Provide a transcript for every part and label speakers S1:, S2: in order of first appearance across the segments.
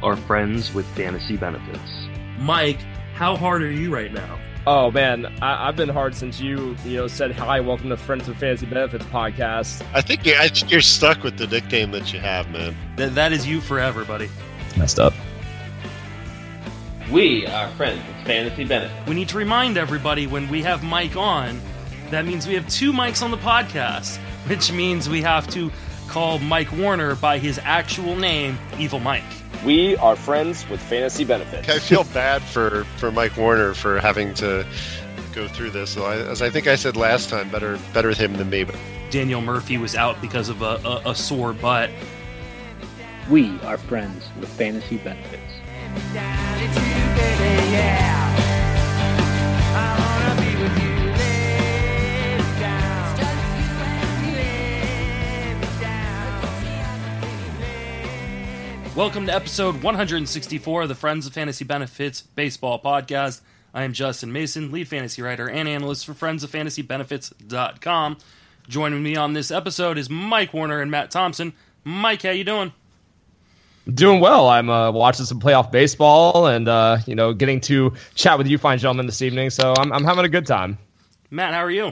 S1: are friends with fantasy benefits.
S2: Mike, how hard are you right now?
S3: Oh man, I've been hard since you said hi, welcome to Friends with Fantasy Benefits podcast.
S4: I think you're stuck with the nickname that you have, man.
S2: That is you forever, buddy.
S5: It's messed up.
S6: We are friends with Fantasy Benefits.
S2: We need to remind everybody when we have Mike on, that means we have two Mikes on the podcast, which means we have to call Mike Warner by his actual name, Evil Mike.
S3: We are friends with Fantasy Benefits.
S4: I feel bad for Mike Warner for having to go through this. So as I think I said last time, better with him than me. But
S2: Daniel Murphy was out because of a sore butt.
S7: We are friends with Fantasy Benefits.
S2: Welcome to episode 164 of the Friends of Fantasy Benefits Baseball Podcast. I am Justin Mason, lead fantasy writer and analyst for friendsoffantasybenefits.com. Joining me on this episode is Mike Warner and Matt Thompson. Mike, how you doing?
S3: Doing well. I'm watching some playoff baseball and getting to chat with you fine gentlemen this evening. So I'm having a good time.
S2: Matt, how are you?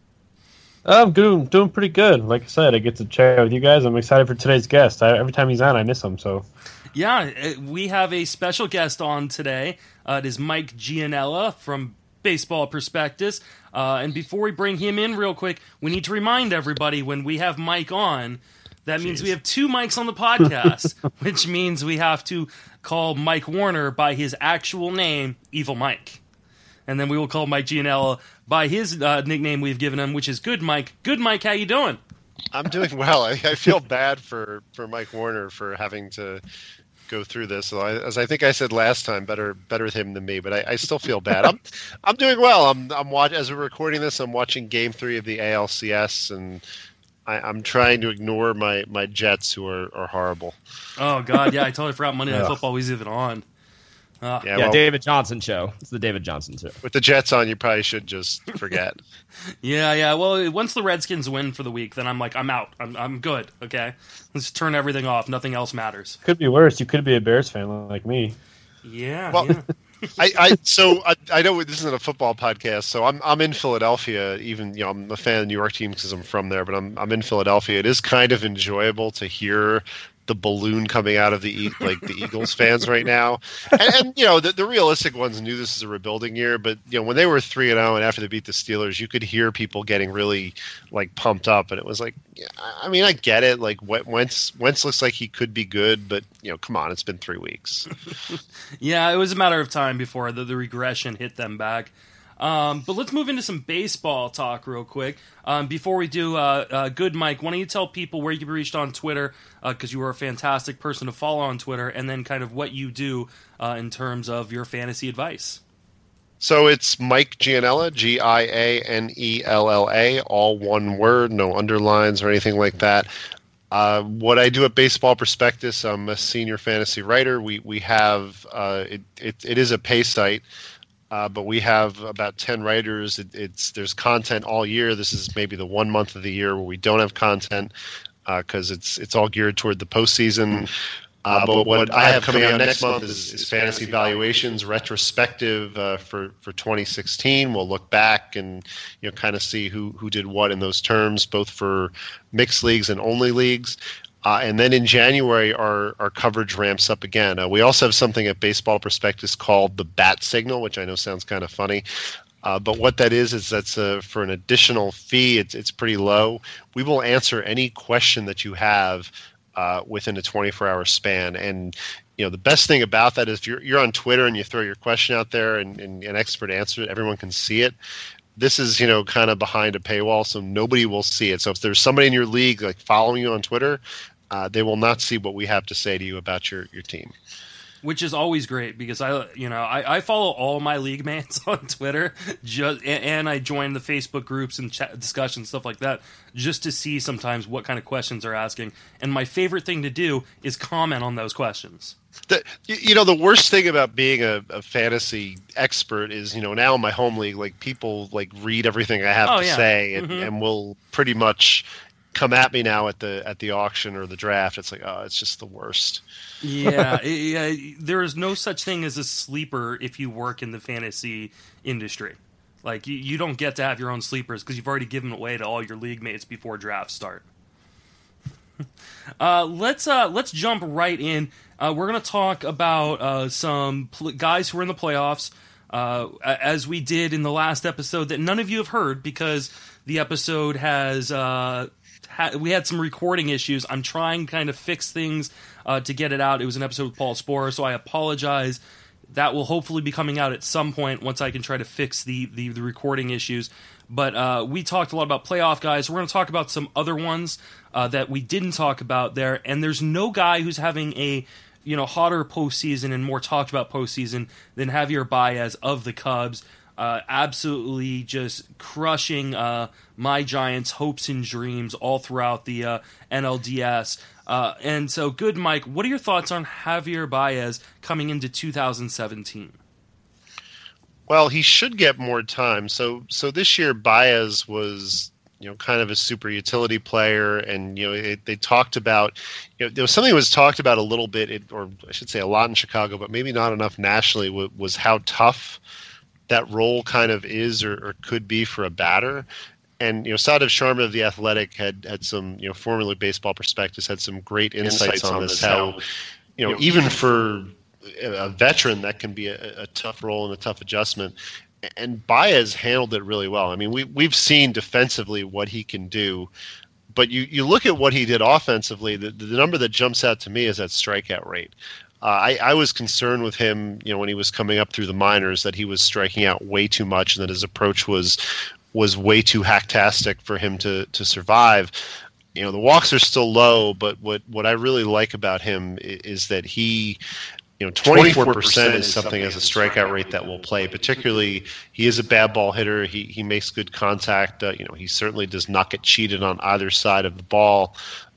S8: I'm doing pretty good. Like I said, I get to chat with you guys. I'm excited for today's guest. Every time he's on, I miss him. So,
S2: yeah, we have a special guest on today. It is Mike Gianella from Baseball Prospectus. And before we bring him in real quick, we need to remind everybody when we have Mike on, that means we have two Mikes on the podcast, which means we have to call Mike Warner by his actual name, Evil Mike. And then we will call Mike Gianella by his nickname we've given him, which is Good Mike. Good Mike, how you doing?
S4: I'm doing well. I feel bad for Mike Warner for having to go through this. So as I think I said last time, better with him than me. But I still feel bad. I'm doing well. I'm as we're recording this, I'm watching Game 3 of the ALCS, and I'm trying to ignore my Jets, who are horrible.
S2: Oh God, yeah, I totally forgot Monday Night Football was even on.
S3: Well, David Johnson show. It's the David Johnson show.
S4: With the Jets on, you probably should just forget.
S2: Yeah. Well, once the Redskins win for the week, then I'm out. I'm good. Okay, let's turn everything off. Nothing else matters.
S8: Could be worse. You could be a Bears fan like me.
S2: Yeah.
S4: Well,
S2: yeah.
S4: I know this isn't a football podcast, so I'm in Philadelphia. Even I'm a fan of the New York team because I'm from there, but I'm in Philadelphia. It is kind of enjoyable to hear the balloon coming out of the Eagles fans right now, and the realistic ones knew this is a rebuilding year, but when they were 3-0 and after they beat the Steelers, you could hear people getting really pumped up, and it was I get it. Wentz looks like he could be good, but come on, it's been 3 weeks.
S2: Yeah, it was a matter of time before the regression hit them back. But let's move into some baseball talk real quick. Before we do, Good Mike, why don't you tell people where you can be reached on Twitter, because you are a fantastic person to follow on Twitter, and then kind of what you do in terms of your fantasy advice.
S4: So it's Mike Gianella, Gianella, all one word, no underlines or anything like that. What I do at Baseball Prospectus, I'm a senior fantasy writer. We have it is a pay site. But we have about 10 writers. There's content all year. This is maybe the 1 month of the year where we don't have content because it's all geared toward the postseason. But what I have coming out next month is fantasy valuations retrospective for 2016. We'll look back and kind of see who did what in those terms, both for mixed leagues and only leagues. And then in January, our coverage ramps up again. We also have something at Baseball Prospectus called the Bat Signal, which I know sounds kind of funny. But what that is that's for an additional fee. It's pretty low. We will answer any question that you have within a 24-hour span. And the best thing about that is if you're on Twitter and you throw your question out there and an expert answers it, everyone can see it. This is, kind of behind a paywall, so nobody will see it. So if there's somebody in your league following you on Twitter, they will not see what we have to say to you about your team.
S2: Which is always great because I follow all my league mates on Twitter, and I join the Facebook groups and chat discussions, stuff like that, just to see sometimes what kind of questions they're asking. And my favorite thing to do is comment on those questions.
S4: The worst thing about being a fantasy expert is, now in my home league, people read everything I have to say and will pretty much come at me now at the auction or the draft. It's like, oh, it's just the worst.
S2: Yeah, there is no such thing as a sleeper if you work in the fantasy industry. Like, you don't get to have your own sleepers because you've already given away to all your league mates before drafts start. Let's jump right in. We're going to talk about some guys who are in the playoffs, as we did in the last episode that none of you have heard because the episode has we had some recording issues. I'm trying kind of fix things to get it out. It was an episode with Paul Sporer, so I apologize. That will hopefully be coming out at some point once I can try to fix the recording issues. But we talked a lot about playoff guys. We're going to talk about some other ones that we didn't talk about there. And there's no guy who's having a hotter postseason and more talked about postseason than Javier Baez of the Cubs. Absolutely just crushing my Giants' hopes and dreams all throughout the NLDS. And so, good, Mike, what are your thoughts on Javier Baez coming into 2017?
S4: Well, he should get more time. So this year Baez was, kind of a super utility player, and they talked about, there was something that was talked about a little bit, or I should say a lot in Chicago, but maybe not enough nationally. Was how tough that role kind of is or could be for a batter. And Saadav Sharma of The Athletic had some formerly Baseball Prospectus had some great insights on this. How even for a veteran that can be a tough role and a tough adjustment. And Baez handled it really well. I mean, we've seen defensively what he can do, but you look at what he did offensively. The number that jumps out to me is that strikeout rate. I was concerned with him, when he was coming up through the minors, that he was striking out way too much and that his approach was way too hacktastic for him to survive. The walks are still low, but what I really like about him is that he, 24% is something as a strikeout rate that will play. Particularly, he is a bad ball hitter. He makes good contact. He certainly does not get cheated on either side of the ball.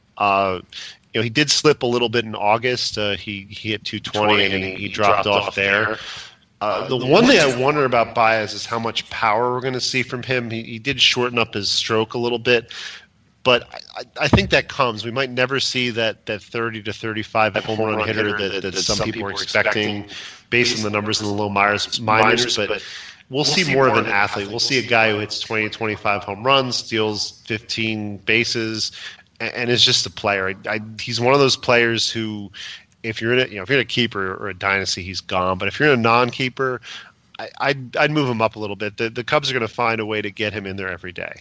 S4: He did slip a little bit in August. He hit 220 and he dropped off there. The one thing I wonder about Baez is how much power we're going to see from him. He did shorten up his stroke a little bit, but I think that comes. We might never see that 30 to 35 home run hitter that some people are expecting based on the numbers in the low minors, but we'll see more of an athlete. We'll see a guy who hits 20 to 25 home runs, steals 15 bases, and is just a player. He's one of those players who, if you're in a keeper or a dynasty, he's gone. But if you're in a non-keeper, I'd move him up a little bit. The Cubs are going to find a way to get him in there every day.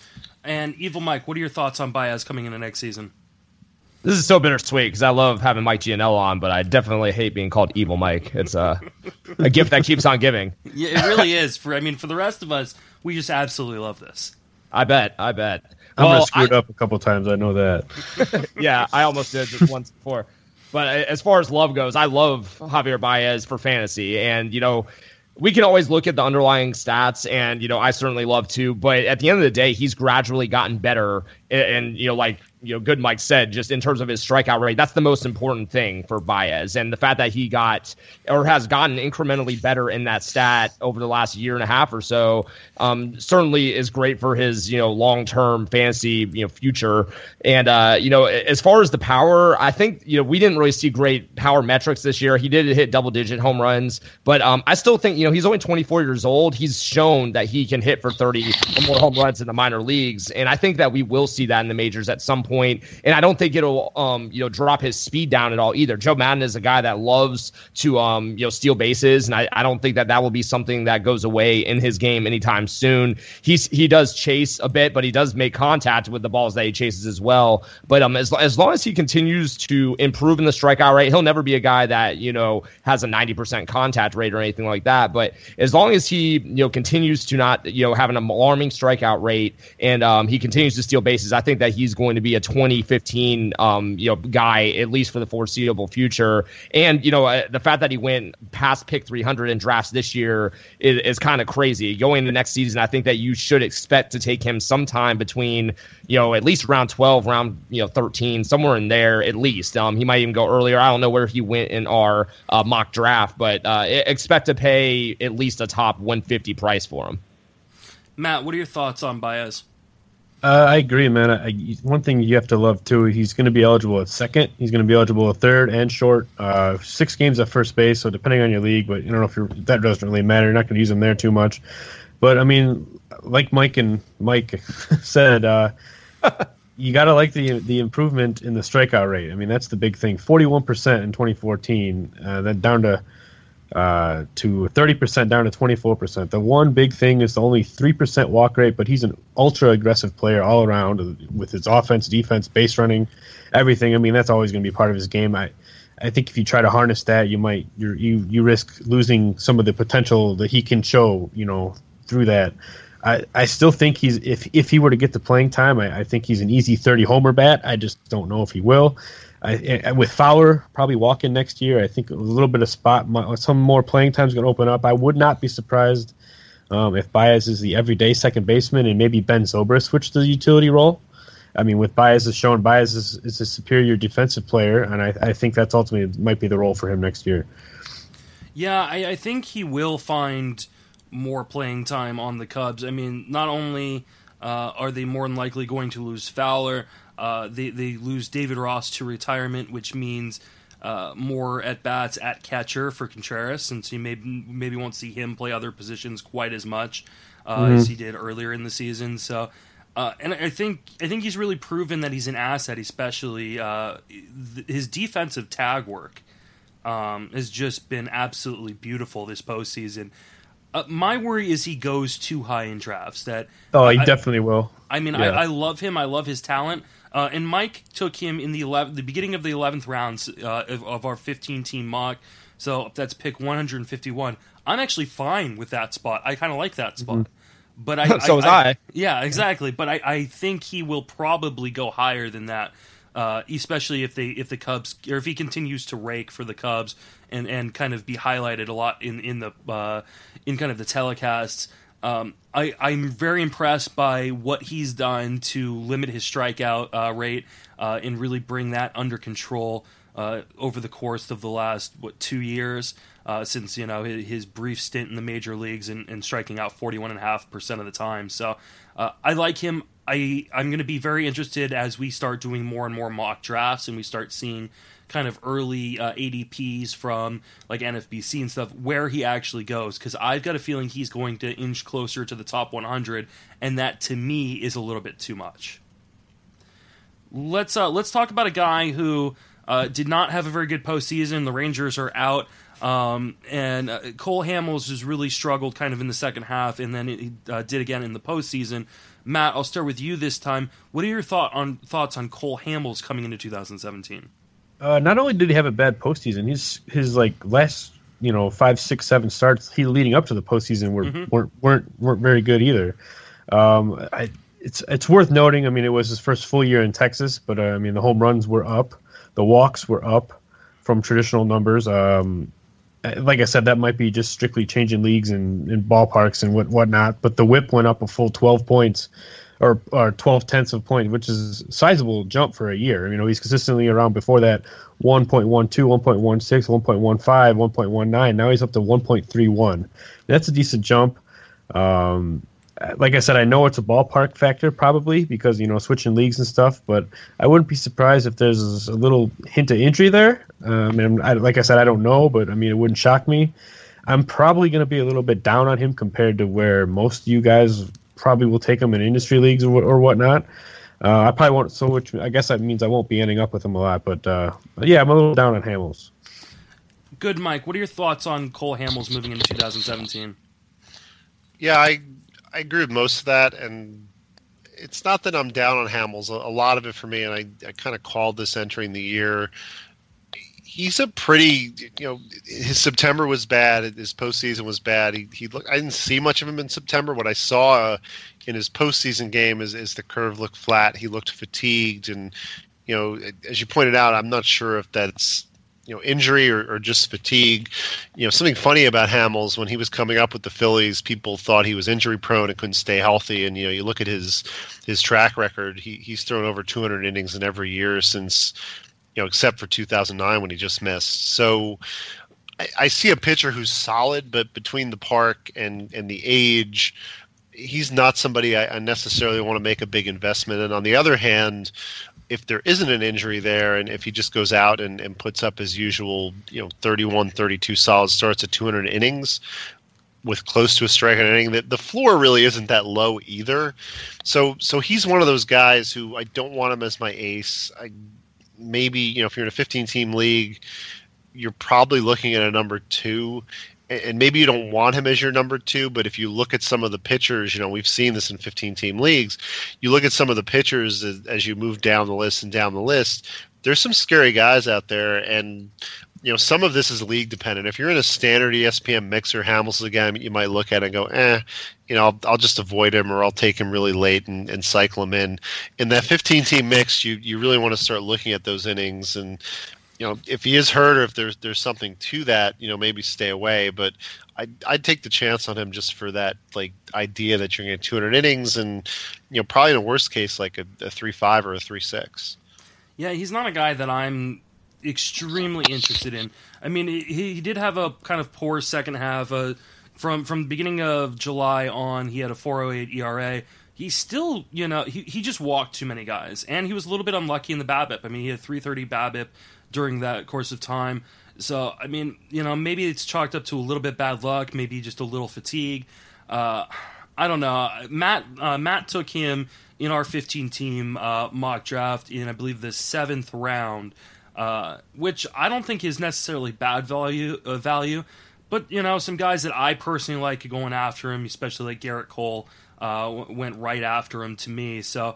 S2: And Evil Mike, what are your thoughts on Baez coming into next season?
S3: This is so bittersweet because I love having Mike Gianella on, but I definitely hate being called Evil Mike. It's a gift that keeps on giving.
S2: Yeah, it really is. For the rest of us, we just absolutely love this.
S3: I bet.
S8: I'm screwed up a couple times. I know that.
S3: Yeah, I almost did this once before. But as far as love goes, I love Javier Baez for fantasy. And, we can always look at the underlying stats, and, I certainly love to. But at the end of the day, he's gradually gotten better. And good Mike said, just in terms of his strikeout rate, that's the most important thing for Baez. And the fact that he has gotten incrementally better in that stat over the last year and a half or so certainly is great for his, long-term fantasy, future. And, as far as the power, I think, we didn't really see great power metrics this year. He did hit double-digit home runs, but I still think, he's only 24 years old. He's shown that he can hit for 30 or more home runs in the minor leagues. And I think that we will see that in the majors at some point. And I don't think it'll, drop his speed down at all either. Joe Madden is a guy that loves to, steal bases. And I don't think that will be something that goes away in his game anytime soon. He does chase a bit, but he does make contact with the balls that he chases as well. But as long as he continues to improve in the strikeout rate, he'll never be a guy that, has a 90% contact rate or anything like that. But as long as he, continues to not, have an alarming strikeout rate and he continues to steal bases, I think that he's going to be a 2015, guy, at least for the foreseeable future. And, the fact that he went past pick 300 in drafts this year is kind of crazy. Going into next season, I think that you should expect to take him sometime between, at least round 12, round, 13, somewhere in there at least. He might even go earlier. I don't know where he went in our mock draft, but expect to pay at least a top 150 price for him.
S2: Matt, what are your thoughts on Baez?
S8: I agree, man. One thing you have to love too, he's going to be eligible at second. He's going to be eligible at third and short. 6 games at first base, so depending on your league, but I don't know if that doesn't really matter. You're not going to use him there too much. But I mean, like Mike said, you got to like the improvement in the strikeout rate. I mean, that's the big thing. 41% in 2014, then down to 30%, down to 24%. The one big thing is the only 3% walk rate, but he's an ultra aggressive player all around with his offense, defense, base running, everything. I mean, that's always going to be part of his game. I think if you try to harness that, you risk losing some of the potential that he can show, through that. I still think if he were to get the playing time, I think he's an easy 30 homer bat. I just don't know if he will. With Fowler probably walking next year, I think a little bit of some more playing time is going to open up. I would not be surprised if Baez is the everyday second baseman and maybe Ben Zobrist switch to the utility role. I mean, with Baez is a superior defensive player, and I think that's ultimately might be the role for him next year.
S2: Yeah, I think he will find more playing time on the Cubs. I mean, not only are they more than likely going to lose Fowler, they lose David Ross to retirement, which means more at-bats at catcher for Contreras, since you maybe won't see him play other positions quite as much as he did earlier in the season. So, and I think he's really proven that he's an asset, especially his defensive tag work has just been absolutely beautiful this postseason. My worry is he goes too high in drafts. He
S8: definitely will.
S2: I mean, yeah. I love him. I love his talent. And Mike took him in the beginning of the 11th rounds of our 15-team mock. So that's pick 151. I'm actually fine with that spot. I kind of like that spot. But
S3: so was I.
S2: Yeah, exactly. But I think he will probably go higher than that. Especially if the Cubs, or if he continues to rake for the Cubs and kind of be highlighted a lot in kind of the telecasts. I'm very impressed by what he's done to limit his strikeout rate and really bring that under control over the course of the last 2 years since his brief stint in the major leagues and striking out 41.5% of the time. So I like him. I'm going to be very interested as we start doing more and more mock drafts and we start seeing kind of early ADPs from like NFBC and stuff where he actually goes, because I've got a feeling he's going to inch closer to the top 100, and that to me is a little bit too much. Let's talk about a guy who did not have a very good postseason. The Rangers are out. And Cole Hamels has really struggled kind of in the second half, and then he did again in the postseason. Matt, I'll start with you this time. What are your thoughts on Cole Hamels coming into 2017?
S8: Not only did he have a bad postseason, his like last 5, 6, 7 starts leading up to the postseason weren't very good either. It's worth noting. I mean, it was his first full year in Texas, but I mean the home runs were up, the walks were up from traditional numbers. Like I said, that might be just strictly changing leagues and ballparks and whatnot. But the WHIP went up a full 12 points, or 12/10 of a point, which is a sizable jump for a year. He's consistently around before that 1.12, 1.16, 1.15, 1.19. Now he's up to 1.31. That's a decent jump. Like I said, I know it's a ballpark factor probably because, switching leagues and stuff, but I wouldn't be surprised if there's a little hint of injury there. Like I said, I don't know, but it wouldn't shock me. I'm probably going to be a little bit down on him compared to where most of you guys probably will take him in industry leagues or whatnot. I probably won't, so which I guess that means I won't be ending up with him a lot, but yeah, I'm a little down on Hamels.
S2: Good, Mike. What are your thoughts on Cole Hamels moving into 2017?
S4: Yeah, I agree with most of that, and it's not that I'm down on Hamels. A lot of it for me, and I kind of called this entering the year. He's a pretty, his September was bad. His postseason was bad. He looked. I didn't see much of him in September. What I saw in his postseason game is the curve looked flat. He looked fatigued, and as you pointed out, I'm not sure if that's injury or just fatigue. Something funny about Hamels, when he was coming up with the Phillies, people thought he was injury prone and couldn't stay healthy. And you look at his track record, he's thrown over 200 innings in every year since, except for 2009 when he just missed. So I see a pitcher who's solid, but between the park and the age, he's not somebody I necessarily want to make a big investment in. On the other hand, if there isn't an injury there, and if he just goes out and puts up his usual, 31, 32 solid starts at 200 innings with close to a strikeout inning, the floor really isn't that low either. So he's one of those guys who I don't want him as my ace. Maybe, if you're in a 15-team league, you're probably looking at a number 2. And maybe you don't want him as your number 2, but if you look at some of the pitchers, we've seen this in 15-team leagues. You look at some of the pitchers as you move down the list, there's some scary guys out there, and some of this is league dependent. If you're in a standard ESPN mixer, Hamels again, you might look at it and go, I'll just avoid him, or I'll take him really late and cycle him in. In that 15-team mix, you really want to start looking at those innings, and if he is hurt, or if there's something to that, maybe stay away. But I'd take the chance on him just for that idea that you're going to get 200 innings, and probably in a worst case like a 3.5 or a 3.6.
S2: Yeah, he's not a guy that I'm extremely interested in. I mean, he did have a kind of poor second half. From the beginning of July on, he had a 4.08 ERA. He still, he just walked too many guys, and he was a little bit unlucky in the BABIP. I mean, he had 3.30 BABIP during that course of time. So, I mean, maybe it's chalked up to a little bit bad luck, maybe just a little fatigue. I don't know. Matt took him in our 15-team mock draft in, I believe, the 7th round, which I don't think is necessarily bad value. But, some guys that I personally like going after him, especially like Garrett Cole, went right after him to me. So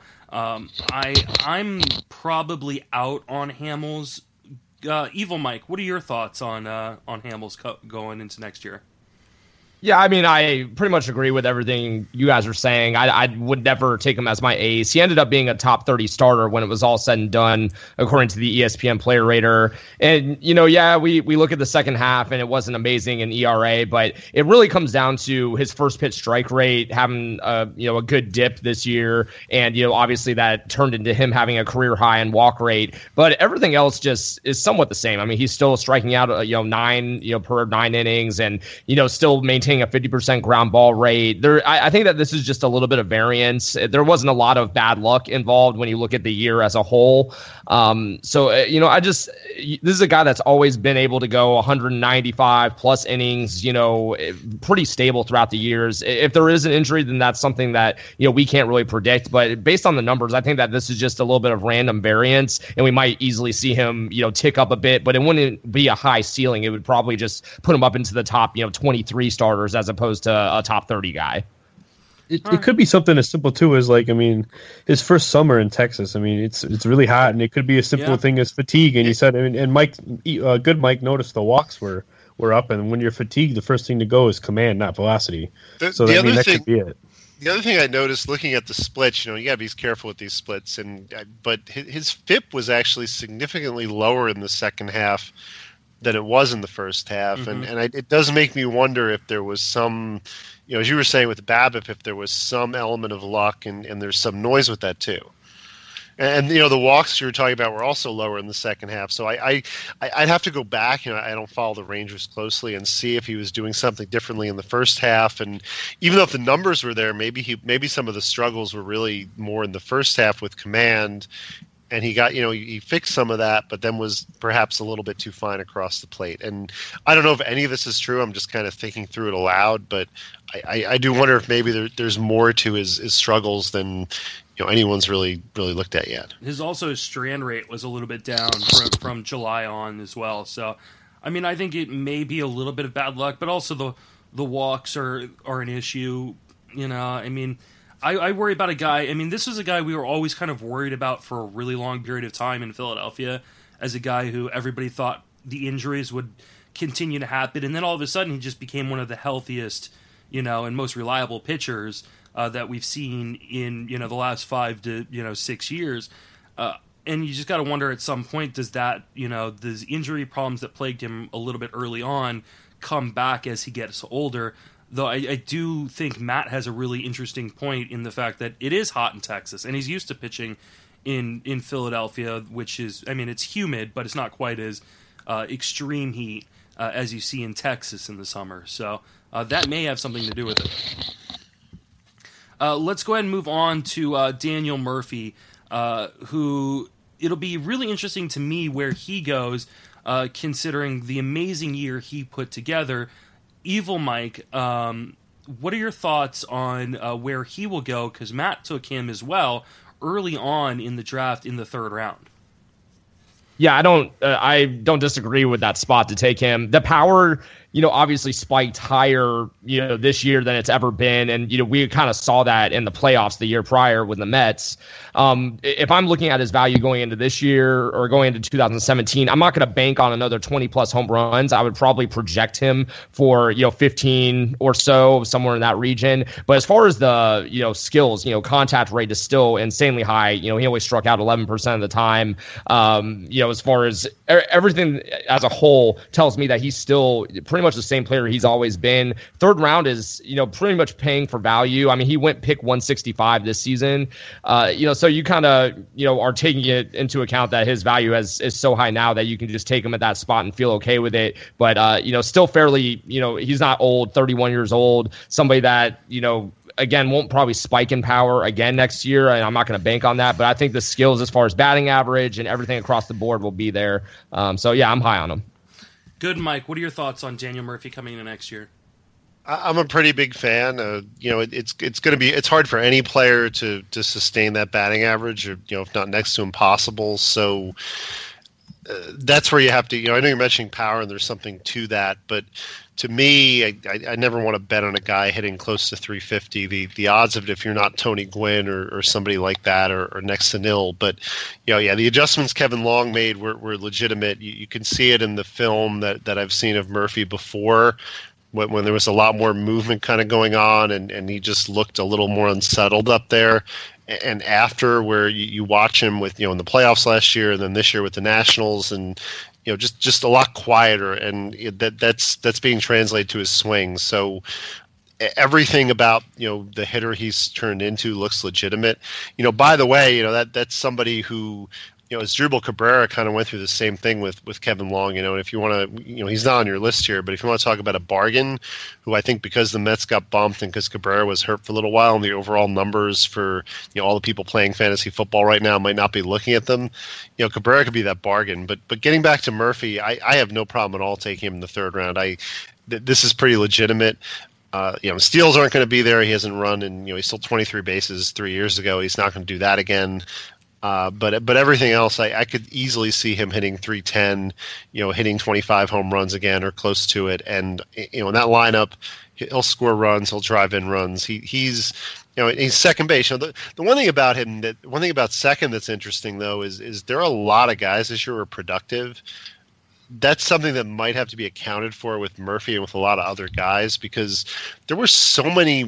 S2: I'm probably out on Hamels. Evil Mike, what are your thoughts on Hamels going into next year?
S3: Yeah, I mean, I pretty much agree with everything you guys are saying. I would never take him as my ace. He ended up being a top 30 starter when it was all said and done, according to the ESPN Player Rater. And, we look at the second half, and it wasn't amazing in ERA, but it really comes down to his first pitch strike rate, having a good dip this year. And, obviously that turned into him having a career high in walk rate. But everything else just is somewhat the same. I mean, he's still striking out, 9, per 9 innings, and, still maintaining a 50% ground ball rate. I think that this is just a little bit of variance. There wasn't a lot of bad luck involved when you look at the year as a whole. This is a guy that's always been able to go 195 plus innings, pretty stable throughout the years. If there is an injury, then that's something that, we can't really predict. But based on the numbers, I think that this is just a little bit of random variance, and we might easily see him, tick up a bit, but it wouldn't be a high ceiling. It would probably just put him up into the top, 23 starters as opposed to a top 30 guy.
S8: It could be something as simple too as his first summer in Texas. I mean, it's really hot, and it could be a simple thing as fatigue. And he said, and Mike, good Mike noticed the walks were up, and when you're fatigued, the first thing to go is command, not velocity. That could be it.
S4: The other thing I noticed looking at the splits, you got to be careful with these splits, but his FIP was actually significantly lower in the second half than it was in the first half,
S2: Mm-hmm.
S4: and it does make me wonder if there was some, as you were saying with BABIP, if there was some element of luck, and there's some noise with that too. And the walks you were talking about were also lower in the second half. So I'd have to go back. I don't follow the Rangers closely and see if he was doing something differently in the first half. And even though if the numbers were there, maybe some of the struggles were really more in the first half with command. And he got, he fixed some of that, but then was perhaps a little bit too fine across the plate. And I don't know if any of this is true. I'm just kind of thinking through it aloud, but I do wonder if maybe there's more to his struggles than anyone's really looked at yet.
S2: His strand rate was a little bit down from July on as well. So, I mean, I think it may be a little bit of bad luck, but also the walks are an issue. I mean, I worry about a guy. I mean, this is a guy we were always kind of worried about for a really long period of time in Philadelphia, as a guy who everybody thought the injuries would continue to happen, and then all of a sudden he just became one of the healthiest, and most reliable pitchers that we've seen in the last 5 to 6 years. And you just got to wonder at some point, does that those injury problems that plagued him a little bit early on come back as he gets older? Though I do think Matt has a really interesting point in the fact that it is hot in Texas, and he's used to pitching in Philadelphia, which is, I mean, it's humid, but it's not quite as extreme heat as you see in Texas in the summer. So that may have something to do with it. Let's go ahead and move on to Daniel Murphy, who it'll be really interesting to me where he goes, considering the amazing year he put together. Evil Mike, what are your thoughts on where he will go? Because Matt took him as well early on in the draft in the 3rd round.
S3: Yeah, I don't disagree with that spot to take him. The power, obviously spiked higher, this year than it's ever been. And, we kind of saw that in the playoffs the year prior with the Mets. If I'm looking at his value going into this year or going into 2017, I'm not going to bank on another 20 plus home runs. I would probably project him for, 15 or so, somewhere in that region. But as far as the, skills, contact rate is still insanely high. He always struck out 11% of the time. As far as everything as a whole tells me that he's still pretty much the same player he's always been. 3rd round is, pretty much paying for value. I mean, he went pick 165 this season. So you kind of, are taking it into account that his value is so high now that you can just take him at that spot and feel okay with it. But, still fairly, he's not old, 31 years old, somebody that, again, won't probably spike in power again next year, and I'm not going to bank on that. But I think the skills as far as batting average and everything across the board will be there. So, yeah, I'm high on him.
S2: Good, Mike. What are your thoughts on Daniel Murphy coming into next year?
S4: I'm a pretty big fan. It's hard for any player to sustain that batting average, or if not next to impossible. So that's where you have to. I know you're mentioning power, and there's something to that, but to me, I never want to bet on a guy hitting close to 350. The odds of it, if you're not Tony Gwynn or somebody like that, are next to nil. But the adjustments Kevin Long made were legitimate. You can see it in the film that I've seen of Murphy before, when there was a lot more movement kind of going on, and he just looked a little more unsettled up there. And after, where you watch him with in the playoffs last year, and then this year with the Nationals, and just a lot quieter, and that's being translated to his swing. So everything about the hitter he's turned into looks legitimate. By the way, that's somebody who Asdrubal Cabrera kind of went through the same thing with Kevin Long. And if you want to, he's not on your list here, but if you want to talk about a bargain, who I think because the Mets got bumped and because Cabrera was hurt for a little while, and the overall numbers for all the people playing fantasy football right now might not be looking at them, Cabrera could be that bargain. But getting back to Murphy, I have no problem at all taking him in the 3rd round. This is pretty legitimate. Steals aren't going to be there. He hasn't run, and he stole 23 bases 3 years ago. He's not going to do that again. But everything else, I could easily see him hitting 310, hitting 25 home runs again or close to it. And in that lineup, he'll score runs, he'll drive in runs. He's second base. The one thing about him, one thing about second that's interesting though is there are a lot of guys this year who are productive. That's something that might have to be accounted for with Murphy and with a lot of other guys, because there were so many,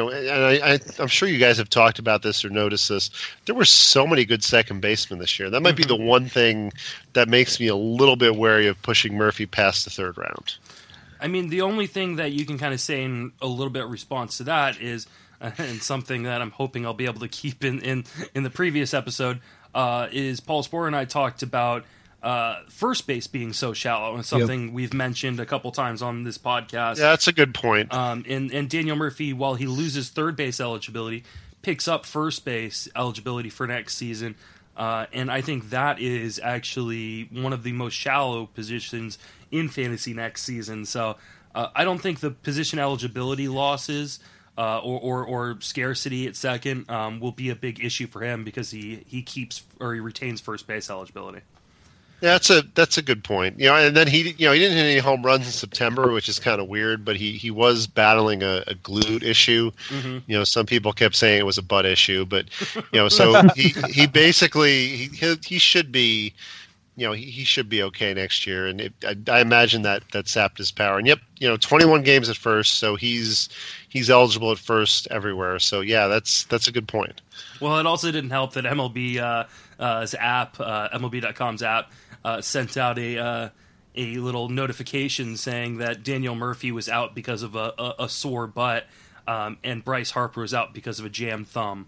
S4: and I'm sure you guys have talked about this or noticed this. There were so many good second basemen this year. That might be the one thing that makes me a little bit wary of pushing Murphy past the 3rd round.
S2: I mean, the only thing that you can kind of say in a little bit of response to that is, and something that I'm hoping I'll be able to keep in the previous episode, is Paul Sporer and I talked about first base being so shallow, and something we've mentioned a couple times on this podcast.
S4: Yeah, that's a good point.
S2: And Daniel Murphy, while he loses 3rd base eligibility, picks up first base eligibility for next season. And I think that is actually one of the most shallow positions in fantasy next season. So I don't think the position eligibility losses or scarcity at second will be a big issue for him, because he keeps, or he retains first base eligibility.
S4: Yeah, that's a good point. And then he didn't hit any home runs in September, which is kind of weird. But he was battling a glute issue. Mm-hmm. Some people kept saying it was a butt issue, but so he basically he should be. He should be okay next year, and I imagine that sapped his power. And 21 games at first, so he's eligible at first everywhere. So yeah, that's a good point.
S2: Well, it also didn't help that MLB's app, MLB.com's app, sent out a little notification saying that Daniel Murphy was out because of a sore butt, and Bryce Harper was out because of a jammed thumb.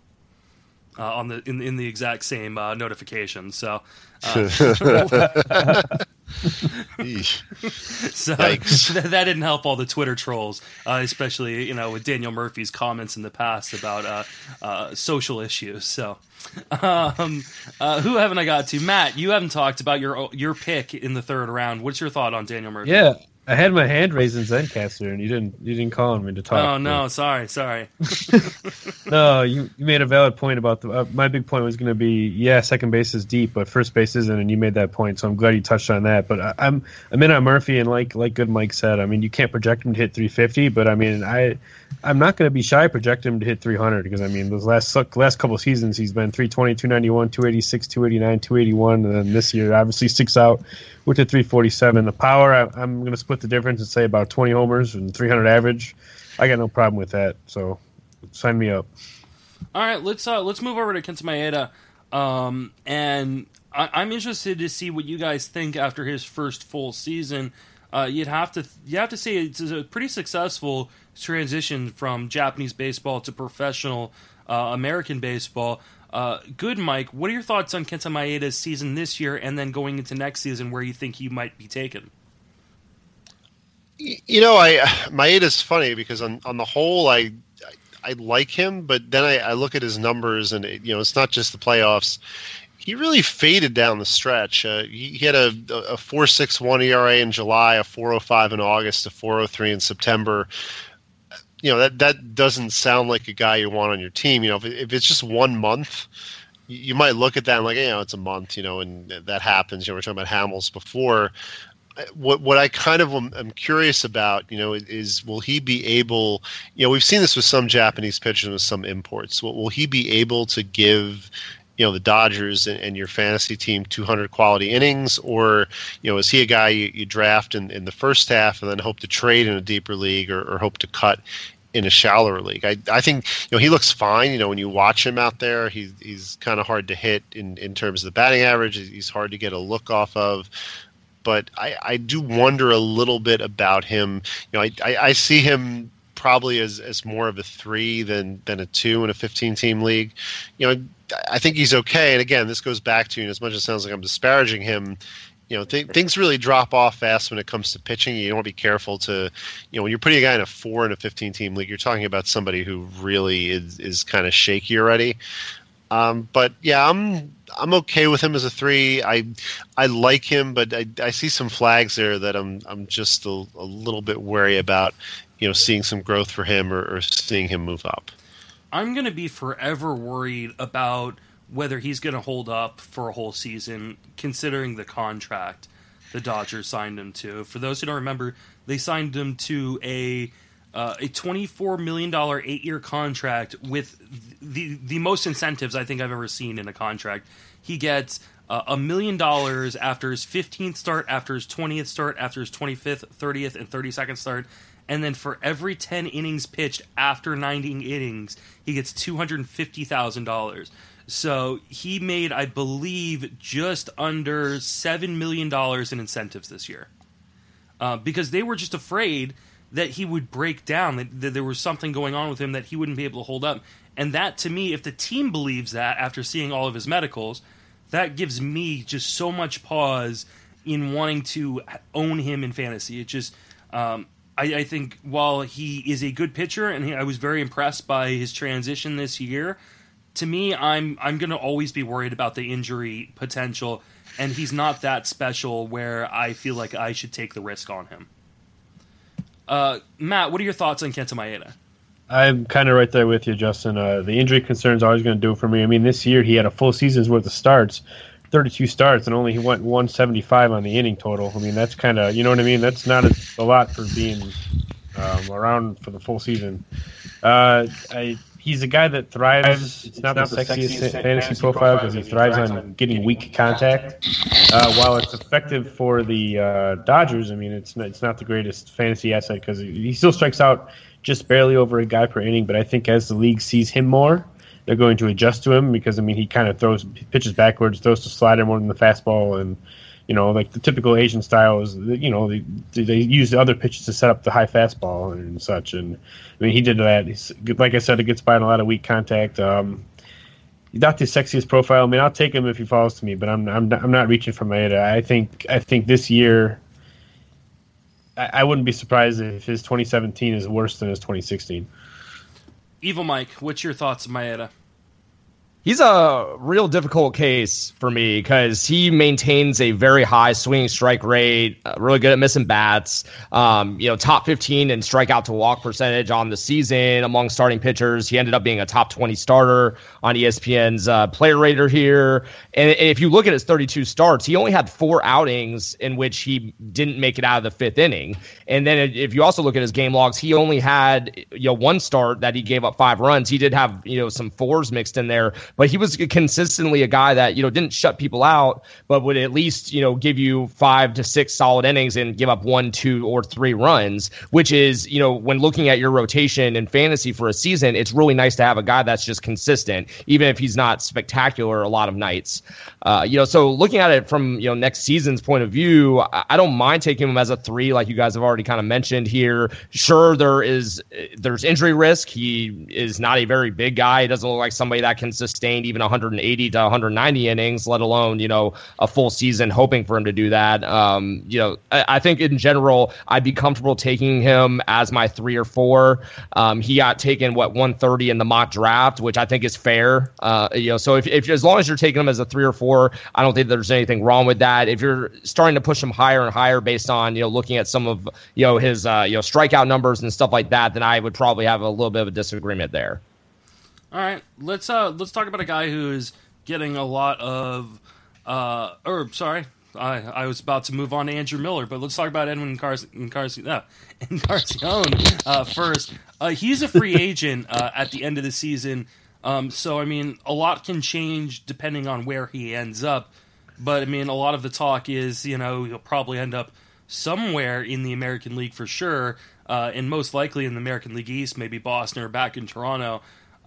S2: In the exact same notification. So So
S4: Yikes.
S2: that didn't help all the Twitter trolls, especially with Daniel Murphy's comments in the past about social issues. So, who haven't I got to? Matt, you haven't talked about your pick in the third round. What's your thought on Daniel Murphy?
S8: Yeah, I had my hand raised in Zencaster, and you didn't call on me to talk.
S2: Oh no, sorry.
S8: No, you made a valid point about my big point was going to be second base is deep, but first base isn't, and you made that point, so I'm glad you touched on that. But I'm in on Murphy, and like good Mike said, I mean you can't project him to hit 350, but I mean I'm not going to be shy projecting him to hit 300 because I mean those last couple of seasons he's been 320, 291, 286, 289, 281, and then this year obviously sticks out with the 347. The power, I'm going to split the difference and say about 20 homers and 300 average. I got no problem with that, so sign me up.
S2: All right, let's move over to Kenta Maeda, and I'm interested to see what you guys think after his first full season. You have to say it's a pretty successful transition from Japanese baseball to professional American baseball. Good, Mike. What are your thoughts on Kenta Maeda's season this year, and then going into next season, where you think he might be taken?
S4: Maeda's funny because on the whole, I like him, but then I look at his numbers, and it's not just the playoffs. He really faded down the stretch. He had a 4.61 ERA in July, a 4.05 in August, a 4.03 in September. That doesn't sound like a guy you want on your team. If it's just 1 month, you might look at that and like, it's a month, and that happens. We're talking about Hamels before. What I kind of am curious about, is will he be able? We've seen this with some Japanese pitchers and with some imports. Will he be able to give the Dodgers and your fantasy team 200 quality innings, or is he a guy you draft in the first half and then hope to trade in a deeper league or hope to cut in a shallower league? I think he looks fine. When you watch him out there, he's kind of hard to hit in terms of the batting average. He's hard to get a look off of. But I do wonder a little bit about him. I see him probably as more of a 3 than a 2 in a 15-team league. I think he's okay. And again, this goes back to, as much as it sounds like I'm disparaging him, things really drop off fast when it comes to pitching. You want to be careful to, when you're putting a guy in a 4 in a 15-team league, you're talking about somebody who really is kind of shaky already. But yeah, I'm okay with him as a 3. I like him, but I see some flags there that I'm just a little bit wary about, seeing some growth for him or seeing him move up.
S2: I'm going to be forever worried about whether he's going to hold up for a whole season, considering the contract the Dodgers signed him to. For those who don't remember, they signed him to a $24 million 8-year contract with the most incentives I think I've ever seen in a contract. He gets $1 million after his 15th start, after his 20th start, after his 25th, 30th, and 32nd start. And then for every 10 innings pitched after 90 innings, he gets $250,000. So he made, I believe, just under $7 million in incentives this year. Because they were just afraid that he would break down, that there was something going on with him that he wouldn't be able to hold up. And that, to me, if the team believes that after seeing all of his medicals, that gives me just so much pause in wanting to own him in fantasy. It just... I think while he is a good pitcher, and I was very impressed by his transition this year, to me, I'm going to always be worried about the injury potential, and he's not that special where I feel like I should take the risk on him. Matt, what are your thoughts on Kenta Maeda?
S8: I'm kind of right there with you, Justin. The injury concern is always going to do it for me. I mean, this year he had a full season's worth of starts, 32 starts, and only he went 175 on the inning total. I mean, that's kind of, you know what I mean? That's not a lot for being around for the full season. He's a guy that thrives. It's not the sexiest fantasy profile because he thrives on getting weak contact. While it's effective for the Dodgers, I mean, it's not the greatest fantasy asset because he still strikes out just barely over a guy per inning. But I think as the league sees him more, they're going to adjust to him because, I mean, he kind of pitches backwards, throws the slider more than the fastball, and, like the typical Asian style is, they use the other pitches to set up the high fastball and such. And, I mean, he did that. Like I said, it gets by in a lot of weak contact. not the sexiest profile. I mean, I'll take him if he falls to me, but I'm not reaching for Maeda. I think this year, I wouldn't be surprised if his 2017 is worse than his 2016.
S2: Evil Mike, what's your thoughts on Maeda?
S3: He's a real difficult case for me because he maintains a very high swinging strike rate, really good at missing bats, top 15 in strikeout to walk percentage on the season among starting pitchers. He ended up being a top 20 starter on ESPN's player rater here. And if you look at his 32 starts, he only had 4 outings in which he didn't make it out of the 5th inning. And then if you also look at his game logs, he only had 1 start that he gave up 5 runs. He did have some 4s mixed in there. But he was consistently a guy that, didn't shut people out, but would at least, give you 5 to 6 solid innings and give up 1, 2, or 3 runs, which is, when looking at your rotation in fantasy for a season, it's really nice to have a guy that's just consistent, even if he's not spectacular a lot of nights. So looking at it from, next season's point of view, I don't mind taking him as a 3, like you guys have already kind of mentioned here. Sure, there's injury risk. He is not a very big guy. He doesn't look like somebody that can sustain even 180 to 190 innings, let alone, a full season, hoping for him to do that. I think in general, I'd be comfortable taking him as my 3 or 4. He got taken, 130 in the mock draft, which I think is fair. So if as long as you're taking him as a 3 or 4, I don't think there's anything wrong with that. If you're starting to push him higher and higher based on, looking at some of, his, strikeout numbers and stuff like that, then I would probably have a little bit of a disagreement there.
S2: All right, let's talk about a guy who is getting a lot of, I was about to move on to Andrew Miller, but let's talk about Edwin Encarnacion first. He's a free agent at the end of the season, so I mean, a lot can change depending on where he ends up. But I mean, a lot of the talk is, he'll probably end up somewhere in the American League for sure, and most likely in the American League East, maybe Boston or back in Toronto.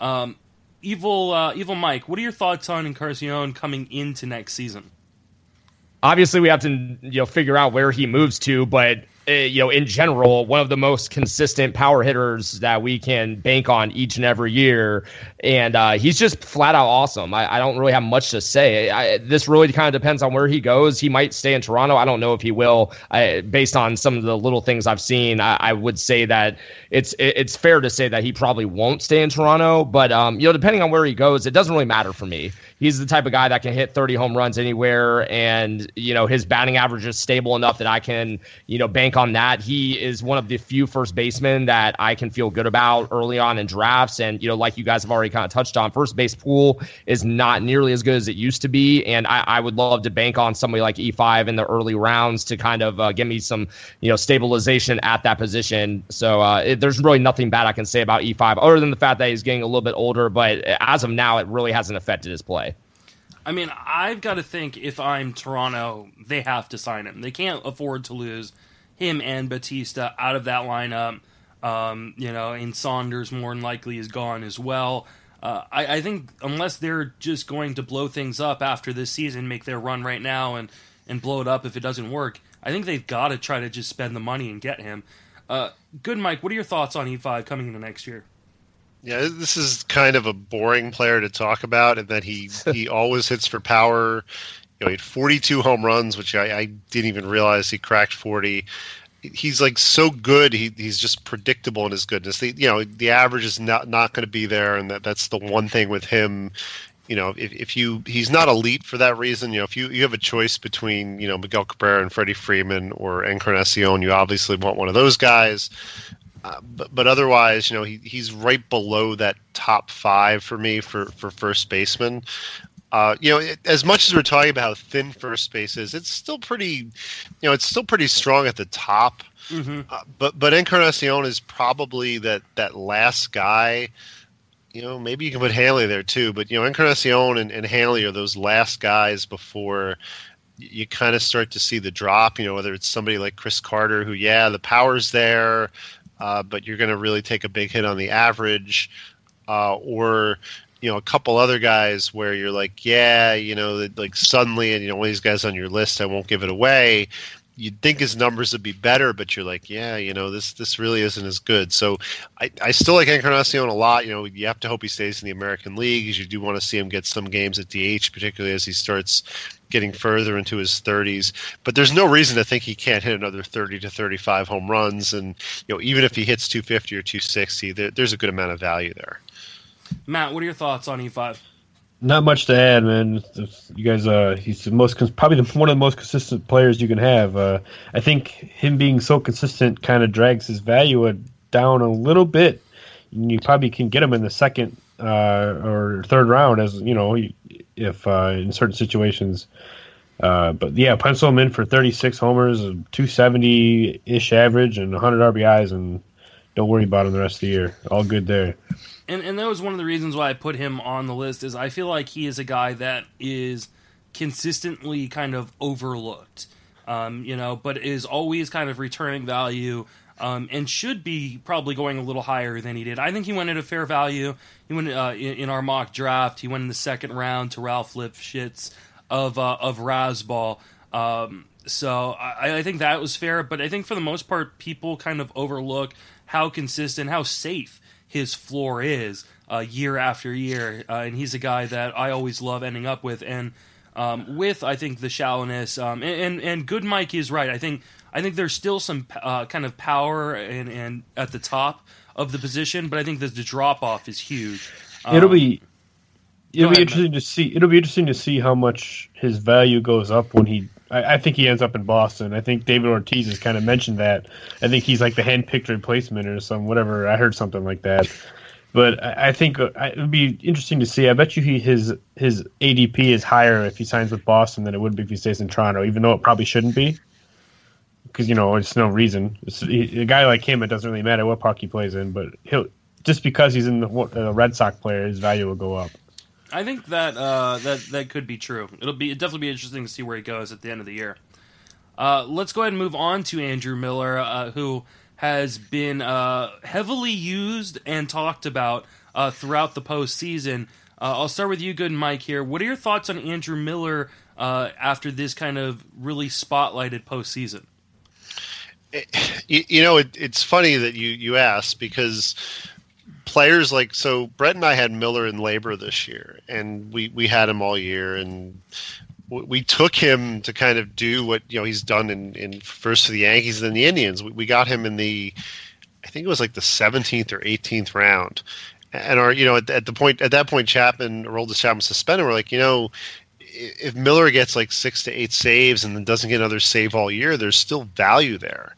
S2: Evil Mike, what are your thoughts on Encarnacion coming into next season?
S3: Obviously, we have to figure out where he moves to, but in general, one of the most consistent power hitters that we can bank on each and every year, and he's just flat out awesome. I don't really have much to say. This really kind of depends on where he goes. He might stay in Toronto. I don't know if he will. Based on some of the little things I've seen, I would say that it's fair to say that he probably won't stay in Toronto. But depending on where he goes, it doesn't really matter for me. He's the type of guy that can hit 30 home runs anywhere, and his batting average is stable enough that I can bank on that. He is one of the few first basemen that I can feel good about early on in drafts, and like you guys have already kind of touched on, first base pool is not nearly as good as it used to be, and I would love to bank on somebody like E5 in the early rounds to kind of give me some stabilization at that position. So there's really nothing bad I can say about E5 other than the fact that he's getting a little bit older, but as of now, it really hasn't affected his play.
S2: I mean, I've got to think if I'm Toronto, they have to sign him. They can't afford to lose him and Batista out of that lineup. And Saunders more than likely is gone as well. I think unless they're just going to blow things up after this season, make their run right now and blow it up if it doesn't work, I think they've got to try to just spend the money and get him. Good, Mike, what are your thoughts on E5 coming into next year?
S4: Yeah, this is kind of a boring player to talk about, and that he always hits for power. He had 42 home runs, which I didn't even realize he cracked 40. He's like so good. He's just predictable in his goodness. The average is not going to be there, and that's the one thing with him. He's not elite for that reason. If you have a choice between Miguel Cabrera and Freddie Freeman or Encarnacion, you obviously want one of those guys. But otherwise, he's right below that top 5 for me for first baseman. As much as we're talking about how thin first base is, it's still pretty strong at the top. Mm-hmm. But Encarnacion is probably that last guy. Maybe you can put Hanley there too, but Encarnacion and Hanley are those last guys before you kind of start to see the drop. Whether it's somebody like Chris Carter, who the power's there. But you're going to really take a big hit on the average, or a couple other guys where you're like, like suddenly, and one of these guys on your list, I won't give it away. you'd think his numbers would be better, but you're like, yeah, this really isn't as good. So I still like Encarnacion a lot. You have to hope he stays in the American League, because you do want to see him get some games at DH, particularly as he starts getting further into his 30s. But there's no reason to think he can't hit another 30 to 35 home runs. And even if he hits 250 or 260, there's a good amount of value there.
S2: Matt, what are your thoughts on E5?
S8: Not much to add, man. You guys, he's probably one of the most consistent players you can have. I think him being so consistent kind of drags his value down a little bit. You probably can get him in the second or third round, as if in certain situations. But yeah, pencil him in for 36 homers, 270-ish average, and 100 RBIs, and don't worry about him the rest of the year. All good there.
S2: And that was one of the reasons why I put him on the list, is I feel like he is a guy that is consistently kind of overlooked, but is always kind of returning value, and should be probably going a little higher than he did. I think he went at a fair value. He went in our mock draft. He went in the second round to Ralph Lifshitz of Razzball. So I think that was fair, but I think for the most part, people kind of overlook how consistent, how safe his floor is year after year, and he's a guy that I always love ending up with. And with, I think, the shallowness, and Good Mike is right. I think there's still some kind of power and at the top of the position, but I think that the drop off is huge.
S8: It'll be interesting to see. It'll be interesting to see how much his value goes up when he. I think he ends up in Boston. I think David Ortiz has kind of mentioned that. I think he's like the hand-picked replacement or whatever. I heard something like that. But I think it would be interesting to see. I bet you his ADP is higher if he signs with Boston than it would be if he stays in Toronto, even though it probably shouldn't be. Because, it's no reason. A guy like him, it doesn't really matter what park he plays in, but just because he's in the Red Sox player, his value will go up.
S2: I think that could be true. It'd definitely be interesting to see where he goes at the end of the year. Let's go ahead and move on to Andrew Miller, who has been heavily used and talked about throughout the postseason. I'll start with you, Good Mike, here. What are your thoughts on Andrew Miller after this kind of really spotlighted postseason?
S4: It's funny that you asked, because players Brett and I had Miller in labor this year, and we had him all year, and we took him to kind of do what he's done in first for the Yankees and then the Indians. We got him in I think it was like the 17th or 18th round, and at that point Chapman, Aroldis Chapman, suspended. We're like, if Miller gets like 6 to 8 saves and then doesn't get another save all year, there's still value there,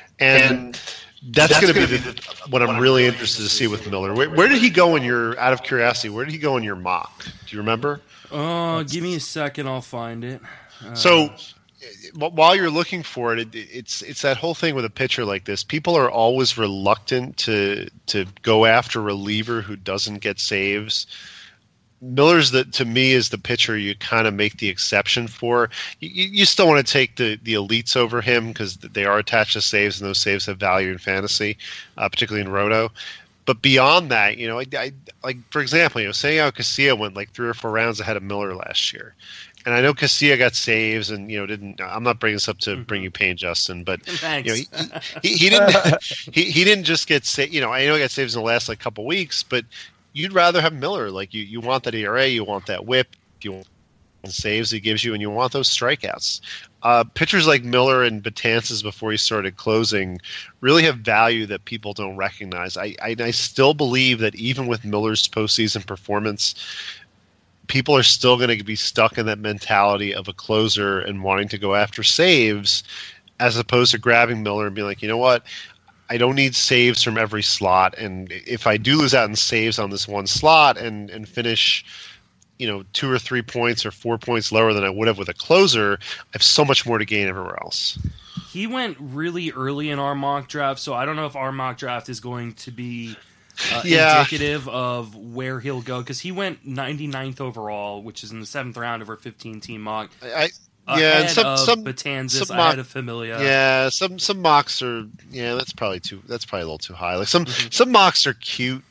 S4: and that's going to be what I'm really interested to see with Miller. Where did he go out of curiosity, where did he go in your mock? Do you remember?
S2: Give me a second, I'll find it.
S4: So while you're looking for it, it's that whole thing with a pitcher like this. People are always reluctant to go after a reliever who doesn't get saves. Miller's to me is the pitcher you kind of make the exception for. You still want to take the elites over him because they are attached to saves, and those saves have value in fantasy, particularly in Roto. But beyond that, I like, for example, Santiago Casilla went like 3 or 4 rounds ahead of Miller last year, and I know Casilla got saves and didn't. I'm not bringing this up to bring you pain, Justin, but
S2: thanks.
S4: He didn't he didn't just get I know he got saves in the last couple weeks, but you'd rather have Miller. Like you want that ERA, you want that WHIP, you want the saves he gives you, and you want those strikeouts. Pitchers like Miller and Betances before he started closing really have value that people don't recognize. I still believe that even with Miller's postseason performance, people are still going to be stuck in that mentality of a closer and wanting to go after saves, as opposed to grabbing Miller and being like, you know what? I don't need saves from every slot, and if I do lose out in saves on this one slot and finish 2 or 3 points or 4 points lower than I would have with a closer, I have so much more to gain everywhere else.
S2: He went really early in our mock draft, so I don't know if our mock draft is going to be indicative of where he'll go, because he went 99th overall, which is in the 7th round of our 15-team mock.
S4: And some
S2: Betances, ahead of Familia.
S4: Yeah, some mocks are that's probably a little too high. Like some mocks are cute,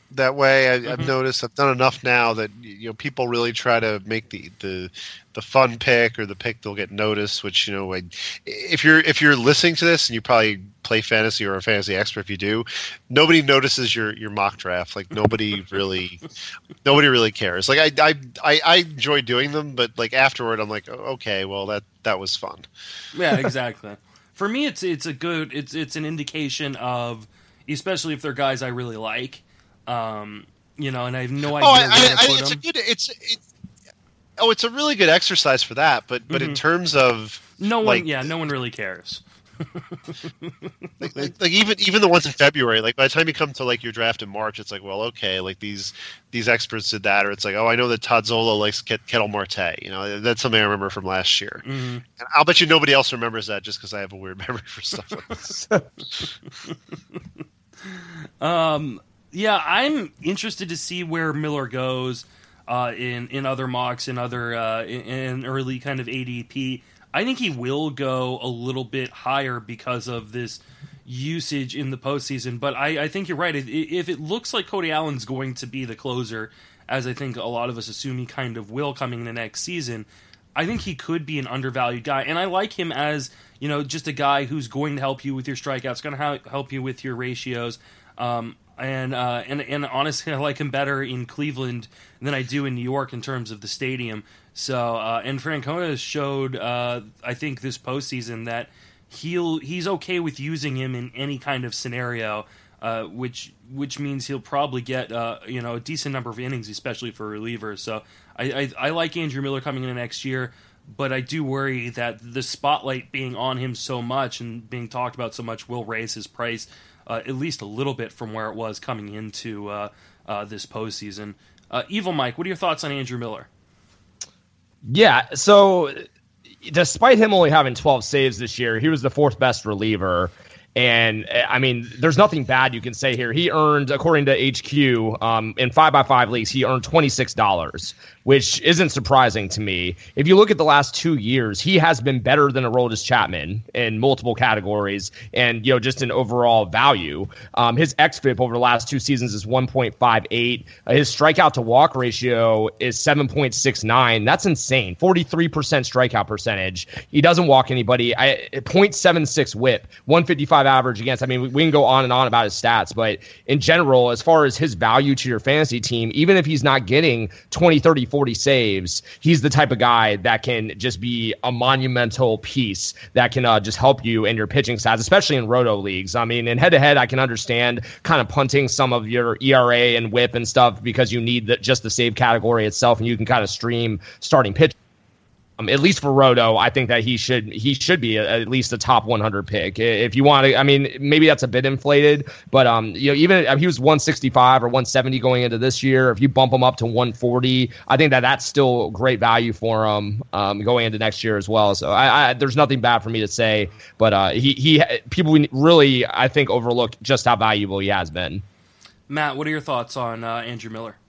S4: that way. I've noticed. I've done enough now that people really try to make the fun pick or the pick they'll get noticed. Which if you're listening to this and you probably play fantasy or a fantasy expert, if you do, nobody notices your mock draft. Like nobody really cares. Like I enjoy doing them, but like afterward, I'm like, okay, well that was fun.
S2: Yeah, exactly. For me, it's an indication of, especially if they're guys I really like, and I have no idea where to put them.
S4: It's a really good exercise for that, but in terms of
S2: no one really cares.
S4: like even the ones in February, like by the time you come to like your draft in March, it's like, well, okay, like these experts did that, or it's like, oh, I know that Todd Zola likes Kettle Marte. That's something I remember from last year. And I'll bet you nobody else remembers that just because I have a weird memory for stuff like this.
S2: Yeah, I'm interested to see where Miller goes in other mocks and other in early kind of ADP. I think he will go a little bit higher because of this usage in the postseason. But I think you're right. If it looks like Cody Allen's going to be the closer, as I think a lot of us assume he kind of will coming into next season, I think he could be an undervalued guy. And I like him as, just a guy who's going to help you with your strikeouts, going to help you with your ratios. And honestly, I like him better in Cleveland than I do in New York in terms of the stadium. So, and Francona showed, I think this postseason that he's okay with using him in any kind of scenario, which means he'll probably get a decent number of innings, especially for relievers. So, I like Andrew Miller coming into next year, but I do worry that the spotlight being on him so much and being talked about so much will raise his price at least a little bit from where it was coming into this postseason. Evil Mike, what are your thoughts on Andrew Miller?
S3: Yeah, so despite him only having 12 saves this year, he was the fourth best reliever. And, I mean, there's nothing bad you can say here. He earned, according to HQ, in 5x5 leagues, he earned $26, which isn't surprising to me. If you look at the last 2 years, he has been better than Aroldis Chapman in multiple categories and, just in overall value. His xFIP over the last 2 seasons is 1.58. His strikeout to walk ratio is 7.69. That's insane. 43% strikeout percentage. He doesn't walk anybody. 0.76 whip, 155 average against. I mean, we can go on and on about his stats, but in general, as far as his value to your fantasy team, even if he's not getting 20, 30, 40 saves, he's the type of guy that can just be a monumental piece that can just help you in your pitching stats, especially in roto leagues. I mean, in head-to-head, I can understand kind of punting some of your ERA and whip and stuff because you need just the save category itself, and you can kind of stream starting pitch. At least for Roto, I think that he should be at least a top 100 pick. If you want to, I mean, maybe that's a bit inflated, but even if he was 165 or 170 going into this year, if you bump him up to 140, I think that's still great value for him going into next year as well. So there's nothing bad for me to say, but people really, I think, overlook just how valuable he has been.
S2: Matt, what are your thoughts on Andrew Miller?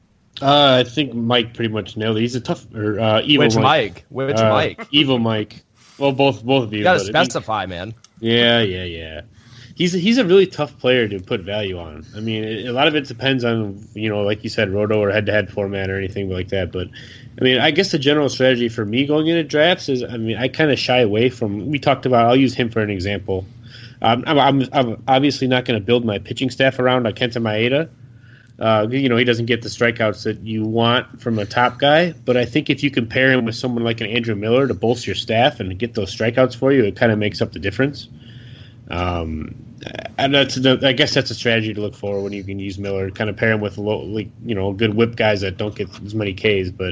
S8: I think Mike pretty much nailed it. He's a tough evil
S3: Which Mike? Which Mike?
S8: Evil Mike. Well, both of you.
S3: You got to specify, man.
S8: Yeah. He's a really tough player to put value on. I mean, a lot of it depends on, like you said, roto or head-to-head format or anything like that. But, I mean, I guess the general strategy for me going into drafts is, I mean, I kind of shy away from, we talked about, I'll use him for an example. I'm obviously not going to build my pitching staff around Kenta Maeda. He doesn't get the strikeouts that you want from a top guy, but I think if you compare him with someone like an Andrew Miller to bolster your staff and get those strikeouts for you, it kind of makes up the difference. And I guess that's a strategy to look for when you can use Miller, kind of pair him with good whip guys that don't get as many Ks. But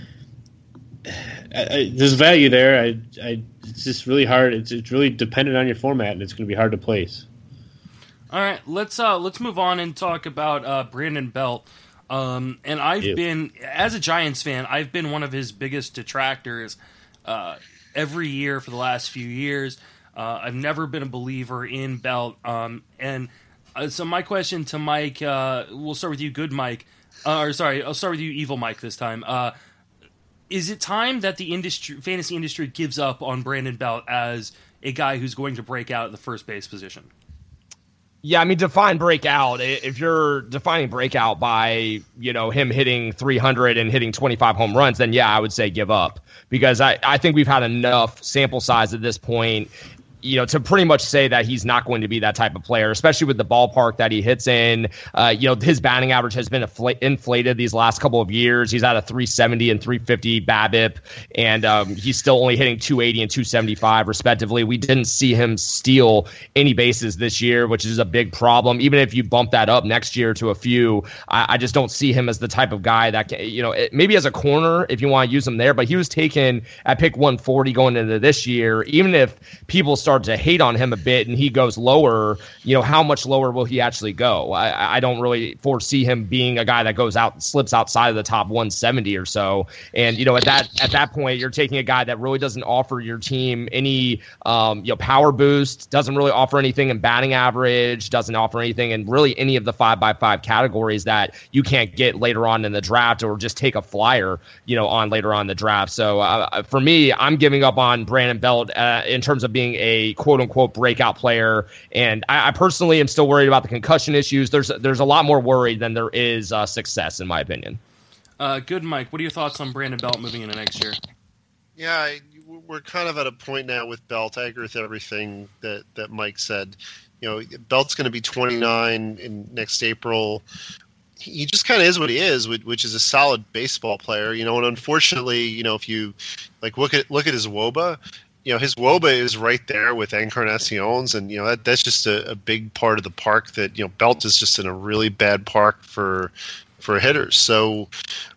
S8: there's value there. It's just really hard. It's really dependent on your format, and it's going to be hard to place.
S2: All right, let's move on and talk about Brandon Belt. And I've been, as a Giants fan, I've been one of his biggest detractors every year for the last few years. I've never been a believer in Belt. So my question to Mike, we'll start with you, good Mike. I'll start with you, evil Mike, this time. Is it time that the fantasy industry gives up on Brandon Belt as a guy who's going to break out at the first base position?
S3: Yeah, I mean, define breakout. If you're defining breakout by, him hitting 300 and hitting 25 home runs, then yeah, I would say give up. Because I think we've had enough sample size at this point, to pretty much say that he's not going to be that type of player, especially with the ballpark that he hits in. His batting average has been inflated these last couple of years. He's at a 370 and 350 BABIP, and he's still only hitting 280 and 275 respectively. We didn't see him steal any bases this year, which is a big problem. Even if you bump that up next year to a few, I just don't see him as the type of guy that can, maybe as a corner if you want to use him there, but he was taken at pick 140 going into this year. Even if people start to hate on him a bit and he goes lower, how much lower will he actually go? I don't really foresee him being a guy that slips outside of the top 170 or so. And at that point, you're taking a guy that really doesn't offer your team any power boost, doesn't really offer anything in batting average, doesn't offer anything in really any of the 5x5 categories that you can't get later on in the draft or just take a flyer on later on in the draft. So for me, I'm giving up on Brandon Belt in terms of being a quote-unquote breakout player, and I personally am still worried about the concussion issues. There's a lot more worry than there is success, in my opinion.
S2: Good, Mike. What are your thoughts on Brandon Belt moving into next year?
S4: Yeah, we're kind of at a point now with Belt. I agree with everything that Mike said. Belt's going to be 29 in next April. He just kind of is what he is, which is a solid baseball player. And unfortunately, if you look at his WOBA. His WOBA is right there with Encarnacion's, and that's just a big part of the park that Belt is just in a really bad park for hitters. So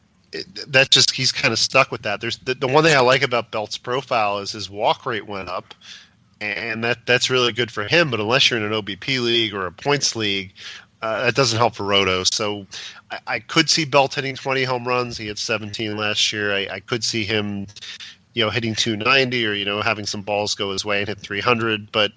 S4: he's kind of stuck with that. There's the one thing I like about Belt's profile is his walk rate went up, and that's really good for him. But unless you're in an OBP league or a points league, that doesn't help for Roto. So I could see Belt hitting 20 home runs. He had 17 last year. I could see him hitting 290 or, having some balls go his way and hit 300. But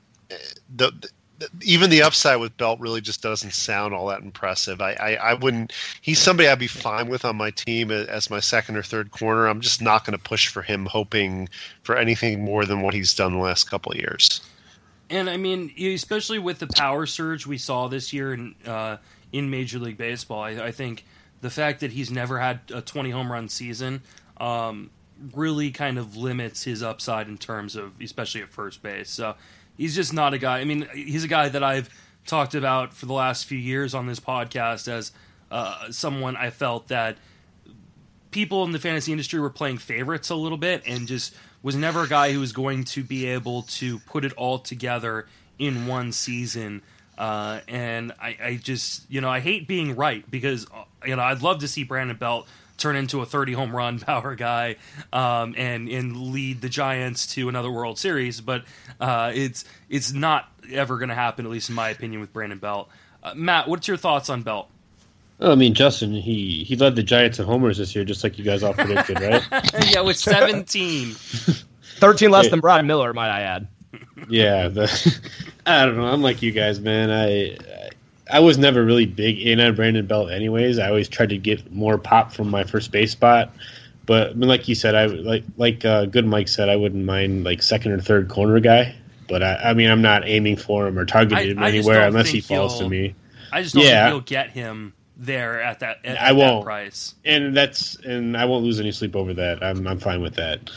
S4: even the upside with Belt really just doesn't sound all that impressive. I wouldn't – he's somebody I'd be fine with on my team as my second or third corner. I'm just not going to push for him hoping for anything more than what he's done the last couple of years.
S2: And, I mean, especially with the power surge we saw this year in Major League Baseball, I think the fact that he's never had a 20 home run season really kind of limits his upside in terms of, especially at first base. So he's just not a guy. I mean, he's a guy that I've talked about for the last few years on this podcast as someone I felt that people in the fantasy industry were playing favorites a little bit and just was never a guy who was going to be able to put it all together in one season. And I just, I hate being right because, I'd love to see Brandon Belt turn into a 30 home run power guy and lead the Giants to another World Series, but it's not ever going to happen, at least in my opinion, with Brandon Belt. Matt, what's your thoughts on Belt?
S8: Well, I mean, Justin, he led the Giants in homers this year, just like you guys all predicted, right?
S2: Yeah, with 17.
S3: 13 less than Brian Miller, might I add.
S8: Yeah, I don't know. I'm like you guys, man. I was never really big in on Brandon Belt anyways. I always tried to get more pop from my first base spot. But I mean, like you said, Good Mike said, I wouldn't mind like second or third corner guy. But I mean, I'm not aiming for him or targeting him anywhere unless he falls to me.
S2: I just don't think you'll get him there at that that price.
S8: And I won't lose any sleep over that. I'm fine with that.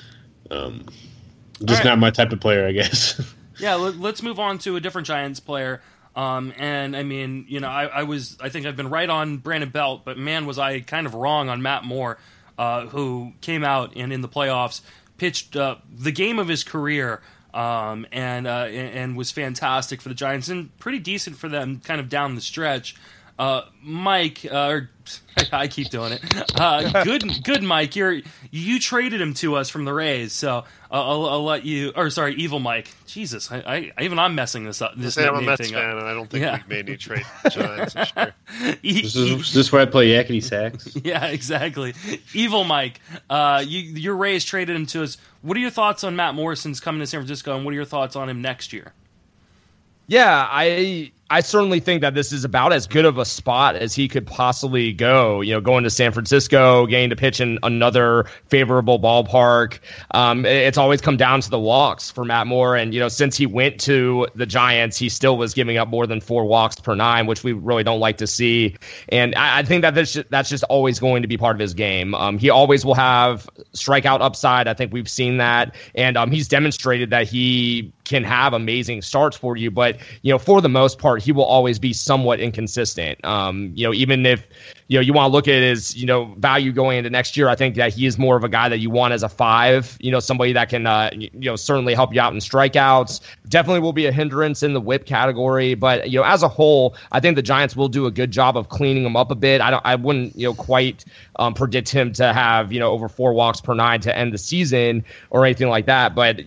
S8: Not my type of player, I guess.
S2: Yeah, let's move on to a different Giants player. And I mean, I think I've been right on Brandon Belt, but man, was I kind of wrong on Matt Moore, who came out and in the playoffs pitched the game of his career, and was fantastic for the Giants and pretty decent for them kind of down the stretch. Mike, I keep doing it. Good Mike, you traded him to us from the Rays, so I'll let you. Or sorry, Evil Mike. Jesus, I'm messing this up.
S4: I'm a Mets fan, and I don't think we've made any trade with the Giants this year.
S8: Is this where I play yakety sax?
S2: Yeah, exactly. Evil Mike, your Rays traded him to us. What are your thoughts on Matt Morrison's coming to San Francisco, and what are your thoughts on him next year?
S3: Yeah, I I certainly think that this is about as good of a spot as he could possibly go. Going to San Francisco, getting to pitch in another favorable ballpark. It's always come down to the walks for Matt Moore, and since he went to the Giants, he still was giving up more than 4 walks per 9, which we really don't like to see. And I think that that's just always going to be part of his game. He always will have strikeout upside. I think we've seen that, and he's demonstrated that he can have amazing starts for you, but for the most part, he will always be somewhat inconsistent. Even if you want to look at his value going into next year, I think that he is more of a guy that you want as a 5. Somebody that can certainly help you out in strikeouts. Definitely will be a hindrance in the WHIP category, but as a whole, I think the Giants will do a good job of cleaning him up a bit. I wouldn't quite predict him to have over 4 walks per 9 to end the season or anything like that. But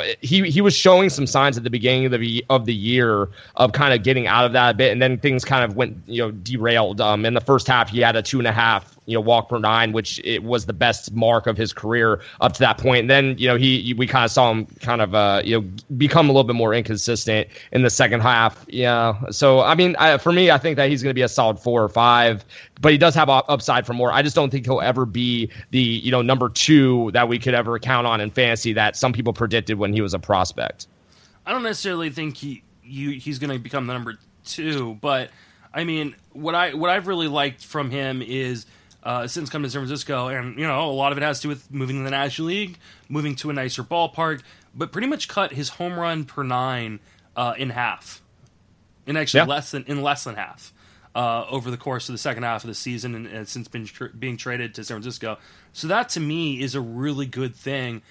S3: he was showing some signs at the beginning of the year of kind of getting out of that a bit, and then things kind of went derailed. In the first half, he had a 2.5 walk per 9, which it was the best mark of his career up to that point. And then we kind of saw him kind of become a little bit more inconsistent in the second half. So I mean, for me, I think that he's going to be a solid 4 or 5, but he does have upside for more. I just don't think he'll ever be the number 2 that we could ever count on in fantasy that some people predicted when he was a prospect.
S2: I don't necessarily think he's going to become the number 2, but I mean, what I've really liked from him is since coming to San Francisco, and a lot of it has to do with moving to the National League, moving to a nicer ballpark, but pretty much cut his home run per 9 in half, and actually less than half over the course of the second half of the season, and since being traded to San Francisco. So that to me is a really good thing.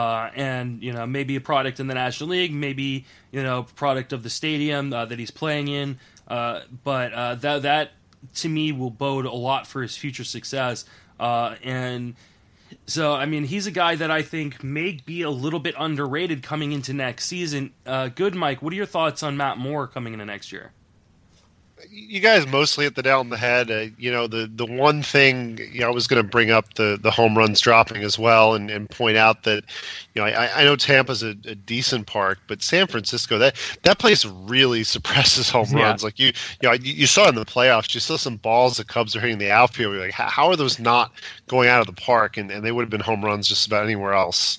S2: And maybe a product in the National League, maybe product of the stadium that he's playing in, but that to me will bode a lot for his future success. And so I mean, he's a guy that I think may be a little bit underrated coming into next season. Good, Mike. What are your thoughts on Matt Moore coming into next year?
S4: You guys mostly hit the nail on the head. The one thing I was going to bring up the home runs dropping as well, and point out that I know Tampa's a decent park, but San Francisco that place really suppresses home runs. Like you saw in the playoffs, you saw some balls the Cubs are hitting the outfield. You're like, how are those not going out of the park? And they would have been home runs just about anywhere else.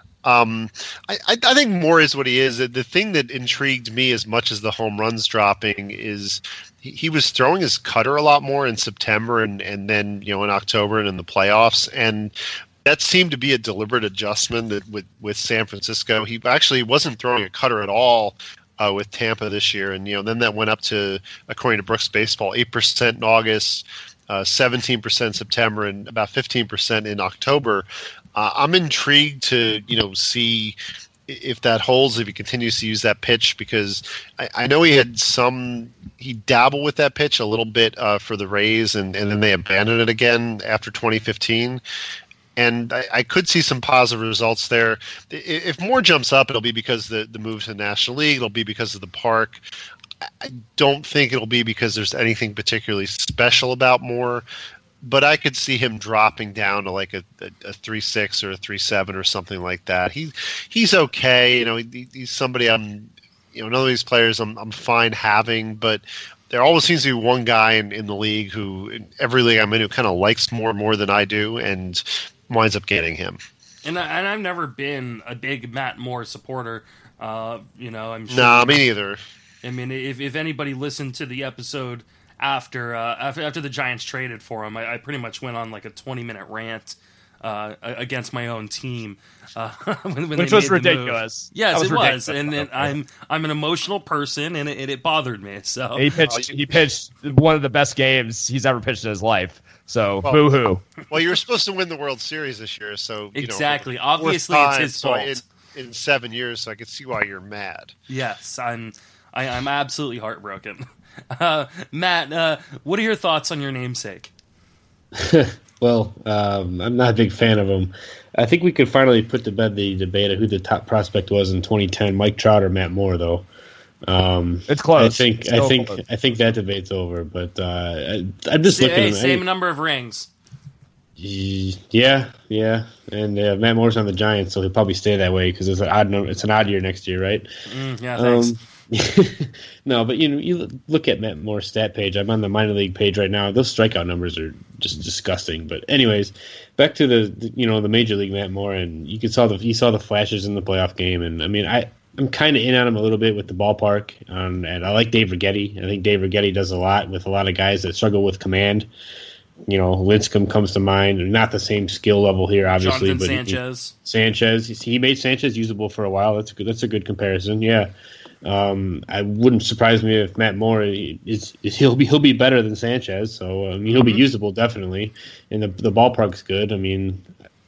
S4: I think Moore is what he is. The thing that intrigued me as much as the home runs dropping is he was throwing his cutter a lot more in September and then in October and in the playoffs, and that seemed to be a deliberate adjustment that with San Francisco. He actually wasn't throwing a cutter at all with Tampa this year, and then that went up to, according to Brooks Baseball, 8% in August, 17% September, and about 15% in October. I'm intrigued to see if that holds, if he continues to use that pitch, because I know he dabbled with that pitch a little bit for the Rays, and then they abandoned it again after 2015. And I could see some positive results there. If Moore jumps up, it'll be because the move to the National League. It'll be because of the park. I don't think it'll be because there's anything particularly special about Moore. But I could see him dropping down to like a 3.6 or a 3.7 or something like that. He's okay. He's somebody none of these players I'm fine having, but there always seems to be one guy in the league who, in every league I'm in, who kind of likes Moore more than I do and winds up getting him.
S2: And I've never been a big Matt Moore supporter. I'm sure.
S4: Nah, me neither.
S2: I mean, if anybody listened to the episode after the Giants traded for him, I pretty much went on like a 20-minute rant against my own team,
S3: which was ridiculous.
S2: Yes, it was, and I'm an emotional person, and it bothered me. So
S3: he pitched one of the best games he's ever pitched in his life. So boo-hoo.
S4: Well, you were supposed to win the World Series this year, so
S2: exactly. Obviously, it's his fault.
S4: In 7 years, so I could see why you're mad.
S2: Yes, I'm absolutely heartbroken. Matt, what are your thoughts on your namesake?
S8: Well, I'm not a big fan of him. I think we could finally put to bed the debate of who the top prospect was in 2010, Mike Trout or Matt Moore, though.
S3: It's close.
S8: I think that debate's over. But I'm just looking.
S2: Same number of rings.
S8: Yeah, and Matt Moore's on the Giants, so he'll probably stay that way because it's an odd year next year, right?
S2: Yeah, thanks.
S5: No, but you look at Matt Moore's stat page. I'm on the minor league page right now. Those strikeout numbers are just disgusting. But anyways, back to the major league Matt Moore, and you saw the flashes in the playoff game. And I mean, I'm kind of in on him a little bit with the ballpark, and I like Dave Righetti. I think Dave Righetti does a lot with a lot of guys that struggle with command. Lincecum comes to mind. Not the same skill level here, obviously.
S2: Jonathan
S5: but
S2: Sanchez.
S5: He made Sanchez usable for a while. That's a good comparison. Yeah. I wouldn't surprise me if Matt Moore he'll be better than Sanchez. So he'll be usable definitely, and the ballpark's good. I mean,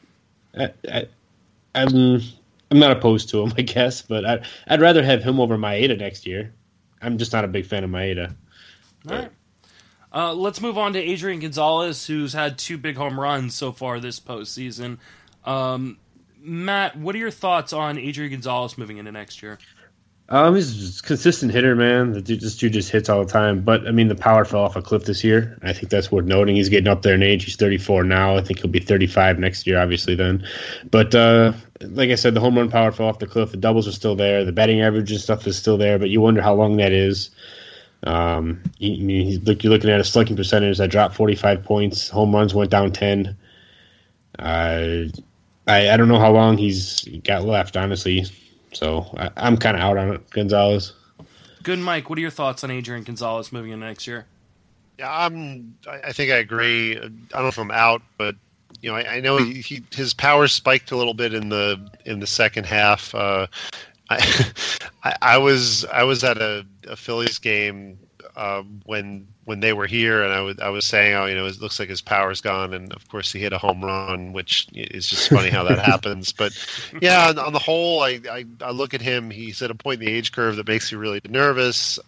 S5: I'm not opposed to him, I guess, but I'd rather have him over Maeda next year. I'm just not a big fan of Maeda.
S2: All right. Let's move on to Adrian Gonzalez, who's had 2 big home runs so far this postseason. Matt, what are your thoughts on Adrian Gonzalez moving into next year?
S5: He's a consistent hitter, man. This dude just hits all the time. But, I mean, the power fell off a cliff this year. I think that's worth noting. He's getting up there in age. He's 34 now. I think he'll be 35 next year, obviously, then. But, like I said, the home run power fell off the cliff. The doubles are still there. The batting average and stuff is still there. But you wonder how long that is. You're looking at a slugging percentage that dropped 45 points. Home runs went down 10. I don't know how long he's got left, honestly. So I'm kind of out on it, Gonzalez.
S2: Good, Mike. What are your thoughts on Adrian Gonzalez moving into next year?
S4: Yeah, I think I agree. I don't know if I'm out, but I know his power spiked a little bit in the second half. I was at a Phillies game when they were here, and I was saying, it looks like his power's gone, and of course he hit a home run, which is just funny how that happens. But yeah, on the whole, I look at him. He's at a point in the age curve that makes me really nervous.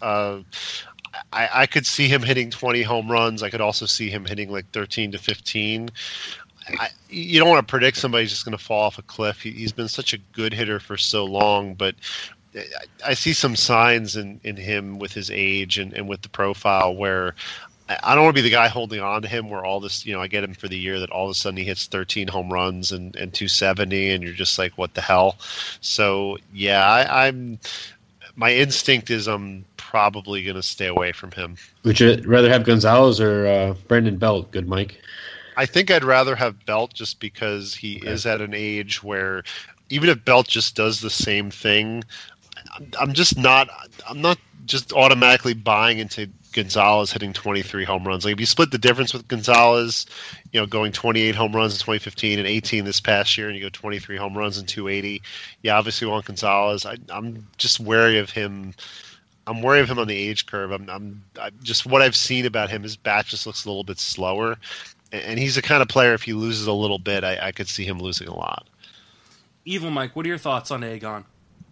S4: I could see him hitting 20 home runs. I could also see him hitting like 13 to 15. You don't want to predict somebody's just going to fall off a cliff. He's been such a good hitter for so long, but I see some signs in him with his age and with the profile where I don't want to be the guy holding on to him where all this, I get him for the year that all of a sudden he hits 13 home runs and 270 and you're just like, what the hell? So yeah, my instinct is I'm probably going to stay away from him.
S5: Would you rather have Gonzalez or Brandon Belt? Good, Mike.
S4: I think I'd rather have Belt just because he is at an age where even if Belt just does the same thing, I'm not just automatically buying into Gonzalez hitting 23 home runs. Like if you split the difference with Gonzalez, going 28 home runs in 2015 and 18 this past year, and you go 23 home runs in 280, you obviously want Gonzalez. I'm just wary of him. I'm wary of him on the age curve. I'm just what I've seen about him. His bat just looks a little bit slower. And he's the kind of player, if he loses a little bit, I could see him losing a lot.
S2: Evil Mike, what are your thoughts on Aegon?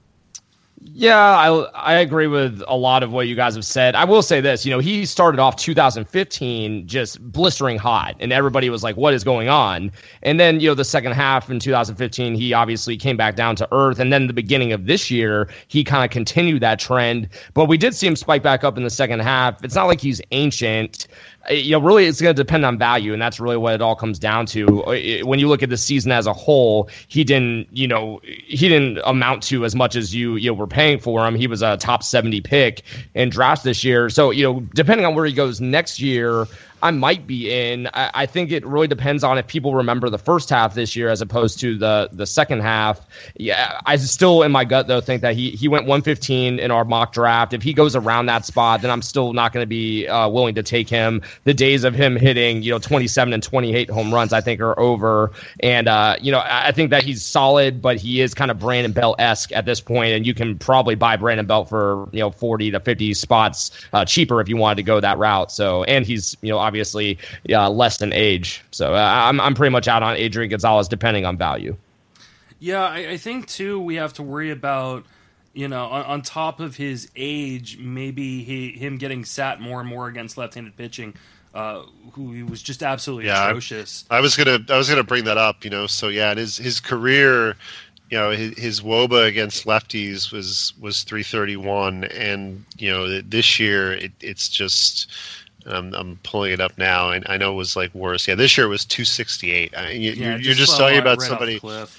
S3: Yeah, I agree with a lot of what you guys have said. I will say this, he started off 2015 just blistering hot, and everybody was like, what is going on? And then, the second half in 2015, he obviously came back down to earth. And then the beginning of this year, he kind of continued that trend. But we did see him spike back up in the second half. It's not like he's ancient. Really, it's going to depend on value, and that's really what it all comes down to. When you look at the season as a whole, he didn't amount to as much as you were paying for him. He was a top 70 pick in drafts this year. So, depending on where he goes next year, I might be in. I think it really depends on if people remember the first half this year as opposed to the second half. Yeah, I still, in my gut, though, think that he went 115 in our mock draft. If he goes around that spot, then I'm still not going to be willing to take him. The days of him hitting, 27 and 28 home runs, I think, are over. And, I think that he's solid, but he is kind of Brandon Belt-esque at this point, and you can probably buy Brandon Belt for, 40 to 50 spots cheaper if you wanted to go that route. So, and he's, obviously less than age. So I'm pretty much out on Adrian Gonzalez depending on value.
S2: Yeah, I think, too, we have to worry about, on top of his age, maybe him getting sat more and more against left-handed pitching, who he was just absolutely atrocious.
S4: I was gonna bring that up, So, yeah, and his career, his WOBA against lefties was 331, and, this year it's just... I'm pulling it up now, and I know it was like worse. Yeah, this year it was 268. You're just talking about somebody.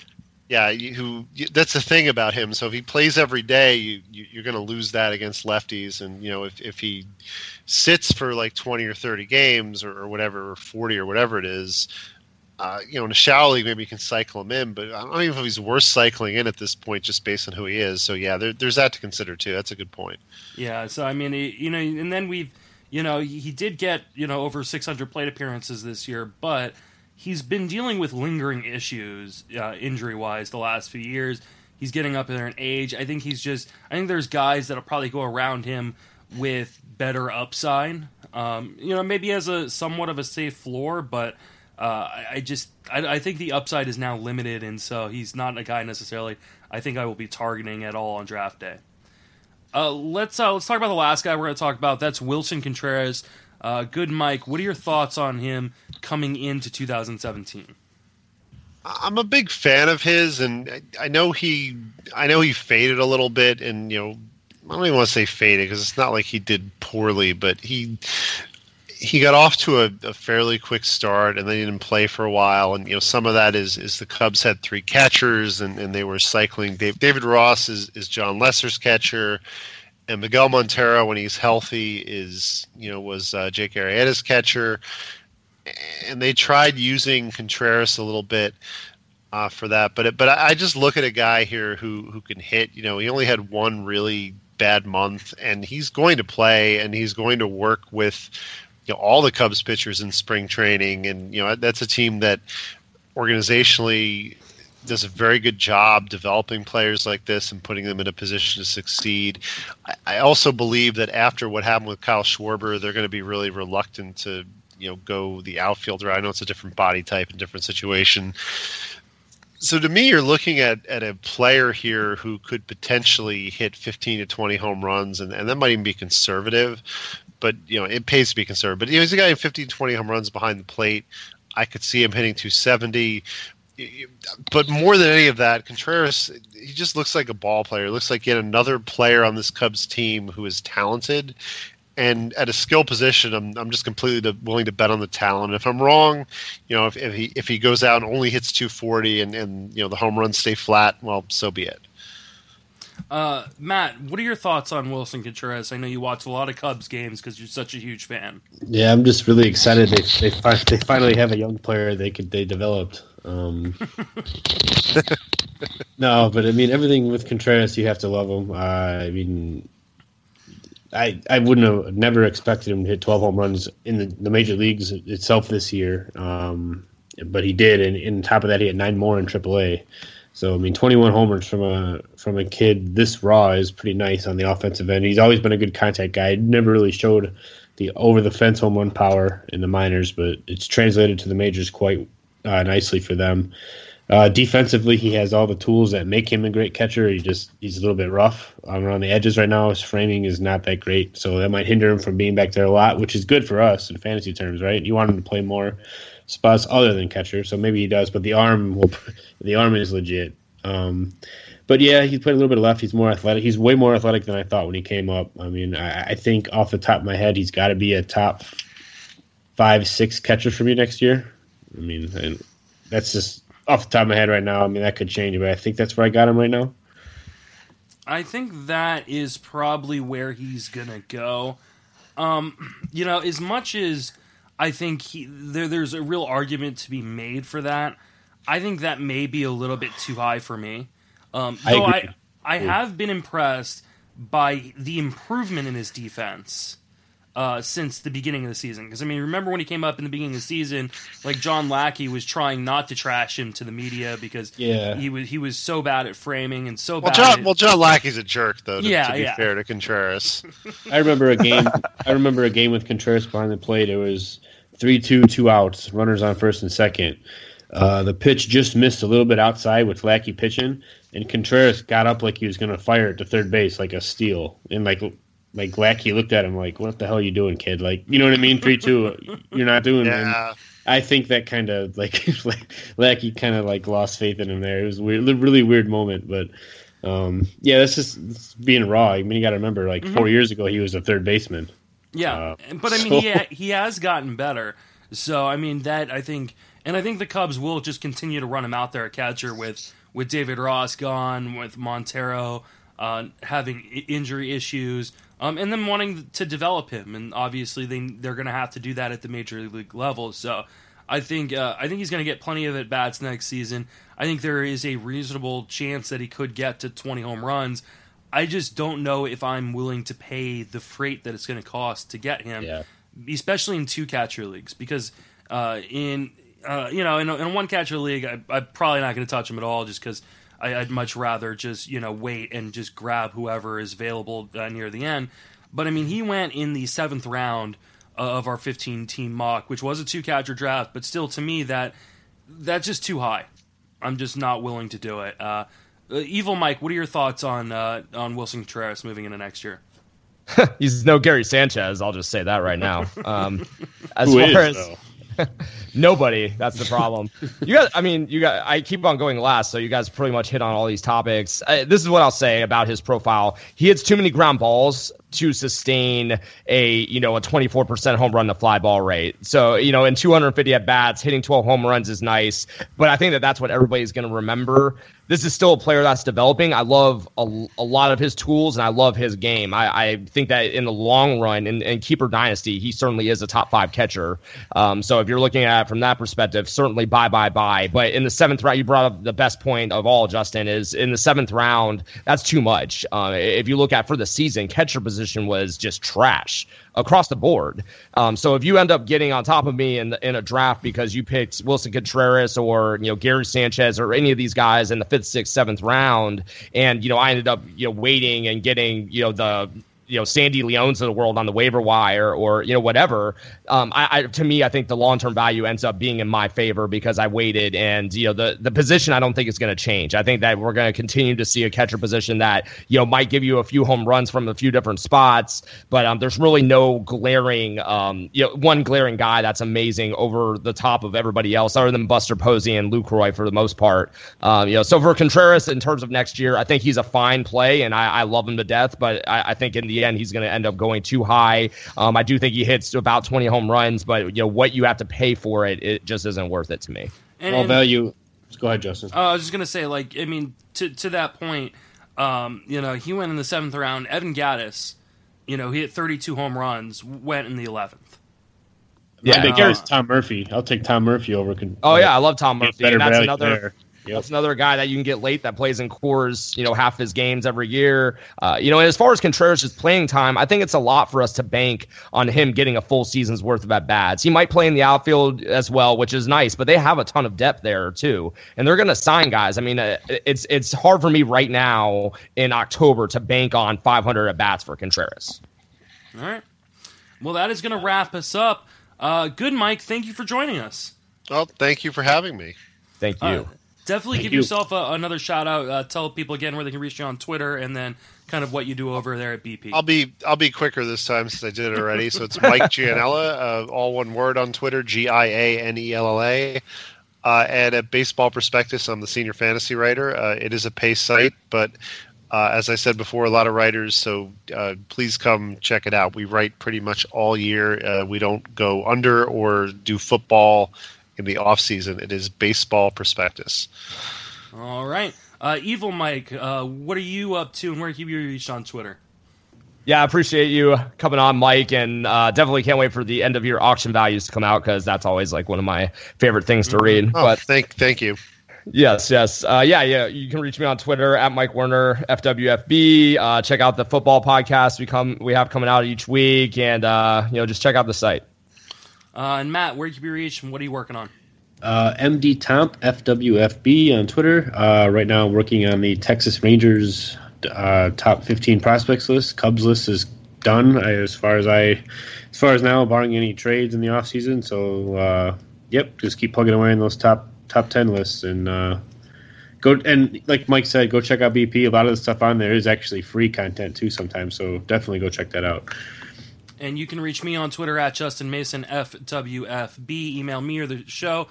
S4: Yeah, that's the thing about him. So if he plays every day, you're going to lose that against lefties. And if he sits for like 20 or 30 games or whatever, or 40 or whatever it is, in a shallow league maybe you can cycle him in. But I don't even know if he's worth cycling in at this point, just based on who he is. So yeah, there's that to consider too. That's a good point.
S2: Yeah. So I mean, and then he did get over 600 plate appearances this year, but he's been dealing with lingering issues, injury-wise, the last few years. He's getting up there in age. I think there's guys that'll probably go around him with better upside. Maybe has a somewhat of a safe floor, but I think the upside is now limited, and so he's not a guy necessarily I think I will be targeting at all on draft day. Let's talk about the last guy we're going to talk about. That's Wilson Contreras. Good Mike, what are your thoughts on him coming into 2017?
S4: I'm a big fan of his, and I know he faded a little bit, and I don't even want to say faded because it's not like he did poorly, but he got off to a fairly quick start, and then he didn't play for a while, and some of that is the Cubs had 3 catchers, and they were cycling. David Ross is John Lesser's catcher. And Miguel Montero, when he's healthy, was Jake Arrieta's catcher, and they tried using Contreras a little bit for that. But I just look at a guy here who can hit. He only had one really bad month, and he's going to play, and he's going to work with all the Cubs pitchers in spring training, and that's a team that organizationally does a very good job developing players like this and putting them in a position to succeed. I also believe that after what happened with Kyle Schwarber, they're going to be really reluctant to go the outfielder. I know it's a different body type and different situation. So to me, you're looking at a player here who could potentially hit 15 to 20 home runs, and that might even be conservative. But it pays to be conservative. But he's a guy in 15 to 20 home runs behind the plate. I could see him hitting 270. But more than any of that, Contreras, he just looks like a ball player. He looks like yet another player on this Cubs team who is talented. And at a skill position, I'm just completely willing to bet on the talent. If I'm wrong, if he goes out and only hits 240 and the home runs stay flat, well, so be it.
S2: Matt, what are your thoughts on Wilson Contreras? I know you watch a lot of Cubs games because you're such a huge fan.
S5: Yeah, I'm just really excited. They finally have a young player they developed. No, but I mean, everything with Contreras, you have to love him. I mean, I wouldn't have never expected him to hit 12 home runs in the major leagues itself this year. But he did, and on top of that, he had 9 more in AAA. So I mean, 21 homers from a kid this raw is pretty nice on the offensive end. He's always been a good contact guy. Never really showed the over the fence home run power in the minors, but it's translated to the majors quite nicely for them. Defensively, he has all the tools that make him a great catcher. He's a little bit rough around the edges right now. His framing is not that great, so that might hinder him from being back there a lot, which is good for us in fantasy terms, right? You want him to play more spots other than catcher, so maybe he does. But the arm is legit. But yeah, he played a little bit of left. He's more athletic. He's way more athletic than I thought when he came up. I mean, I think off the top of my head, he's got to be a top 5-6 catcher for me next year. I mean, and that's just off the top of my head right now. I mean, that could change, but I think that's where I got him right now.
S2: I think that is probably where he's gonna go. As much as I think there's a real argument to be made for that, I think that may be a little bit too high for me. I have been impressed by the improvement in his defense since the beginning of the season. Because, I mean, remember when he came up in the beginning of the season, like John Lackey was trying not to trash him to the media because he was so bad at framing and so bad
S4: John Lackey's a jerk, though, to be fair to Contreras.
S5: I remember a game with Contreras behind the plate. It was 3-2, 2 outs, runners on first and second. The pitch just missed a little bit outside with Lackey pitching, and Contreras got up like he was going to fire it to third base like a steal. And like Lackey looked at him like, "What the hell are you doing, kid?" Like, you know what I mean? 3-2, you're not doing it.
S4: Yeah.
S5: I think that kind of like Lackey kind of like lost faith in him there. It was weird, really weird moment, but that's just being raw. I mean, you got to remember, like 4 years ago, he was a third baseman.
S2: Yeah, but I mean, he has gotten better. So I mean, I think the Cubs will just continue to run him out there at catcher with with David Ross gone, with Montero having injury issues, and then wanting to develop him. And obviously they're going to have to do that at the major league level. So I think he's going to get plenty of at-bats next season. I think there is a reasonable chance that he could get to 20 home runs. I just don't know if I'm willing to pay the freight that it's going to cost to get him, especially in 2-catcher leagues, because in a 1-catcher league, I'm probably not going to touch him at all, just because I'd much rather just wait and just grab whoever is available near the end. But I mean, he went in the 7th round of our 15-team mock, which was a 2-catcher draft, but still, to me, that's just too high. I'm just not willing to do it. Evil Mike, what are your thoughts on Wilson Contreras moving into next year?
S3: He's no Gary Sanchez. I'll just say that right now. As
S5: Who
S3: far
S5: is,
S3: as
S5: though?
S3: nobody, that's the problem. I keep on going last, so you guys pretty much hit on all these topics. This is what I'll say about his profile. He hits too many ground balls to sustain a 24% home run to fly ball rate. So, in 250 at bats, hitting 12 home runs is nice, but I think that's what everybody's going to remember. This is still a player that's developing. I love a lot of his tools, and I love his game. I think that in the long run, in Keeper Dynasty, he certainly is a top 5 catcher. So if you're looking at it from that perspective, certainly buy. But in the 7th round, you brought up the best point of all, Justin, is in the 7th round, that's too much. If you look at for the season, catcher position was just trash across the board. So if you end up getting on top of me in a draft because you picked Wilson Contreras or Gary Sanchez or any of these guys in the 5th, 6th, 7th round, and I ended up waiting and getting the Sandy Leones of the world on the waiver wire or whatever, to me, I think the long-term value ends up being in my favor because I waited, and the position I don't think is going to change. I think that we're going to continue to see a catcher position that might give you a few home runs from a few different spots, but there's really no glaring one glaring guy that's amazing over the top of everybody else other than Buster Posey and Lucroy for the most part. So for Contreras in terms of next year, I think he's a fine play, and I love him to death, but I think in the end he's going to end up going too high. I do think he hits about 20 home runs, but what you have to pay for it just isn't worth it to me.
S5: All value. Go ahead, Justin.
S2: I was just going to say, to that point, he went in the 7th round. Evan Gattis, he hit 32 home runs, went in the 11th.
S5: Yeah, I think Tom Murphy. I'll take Tom Murphy over.
S3: I love Tom Murphy.
S5: Better
S3: and that's
S5: value
S3: another.
S5: there. Yep.
S3: That's another guy that you can get late that plays in cores, half his games every year. And as far as Contreras' playing time, I think it's a lot for us to bank on him getting a full season's worth of at-bats. He might play in the outfield as well, which is nice, but they have a ton of depth there too. And they're going to sign guys. I mean, it's hard for me right now in October to bank on 500 at-bats for Contreras.
S2: All right. Well, that is going to wrap us up. Good, Mike. Thank you for joining us.
S4: Well, thank you for having me.
S3: Thank you.
S2: Definitely give yourself another shout out. Tell people again where they can reach you on Twitter, and then kind of what you do over there at BP.
S4: I'll be quicker this time since I did it already. So it's Mike Gianella, all one word on Twitter, Gianella. And at Baseball Prospectus, I'm the senior fantasy writer. It is a pay site, but as I said before, a lot of writers. So please come check it out. We write pretty much all year. We don't go under or do football in the off season. It is Baseball Prospectus.
S2: All right. Evil Mike, what are you up to and where can you be reached on Twitter?
S3: Yeah, I appreciate you coming on, Mike, and definitely can't wait for the end of year auction values to come out because that's always one of my favorite things to read.
S4: Oh, but thank you.
S3: Yes. Yeah. You can reach me on Twitter at Mike Werner FWFB. Check out the football podcast we have coming out each week, and just check out the site.
S2: And Matt, where can you be reached and what are you working on?
S5: MD Tomp FWFB on Twitter. Right now I'm working on the Texas Rangers top 15 prospects list. Cubs list is done as far as now, barring any trades in the offseason. So just keep plugging away in those top 10 lists and go, and like Mike said, go check out BP. A lot of the stuff on there is actually free content too sometimes, so definitely go check that out.
S2: And you can reach me on Twitter at Justin Mason FWFB. Email me or the show,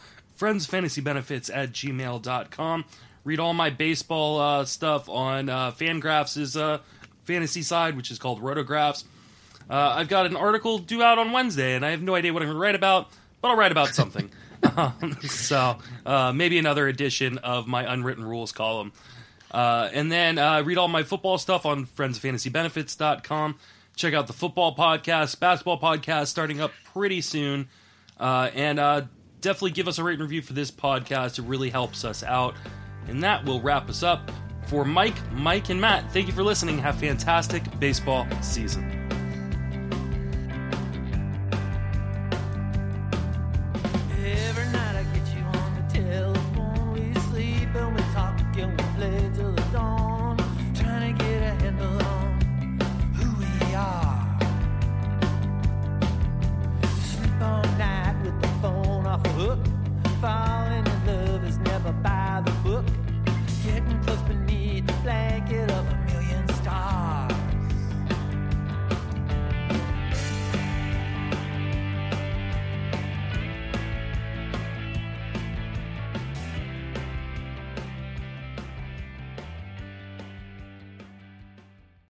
S2: friendsfantasybenefits@gmail.com. Read all my baseball stuff on Fangraphs' fantasy side, which is called Rotographs. I've got an article due out on Wednesday, and I have no idea what I'm going to write about, but I'll write about something. So maybe another edition of my unwritten rules column. And then read all my football stuff on friendsoffantasybenefits.com. Check out the football podcast, basketball podcast starting up pretty soon. And definitely give us a rate and review for this podcast. It really helps us out. And that will wrap us up. For Mike, and Matt, thank you for listening. Have a fantastic baseball season.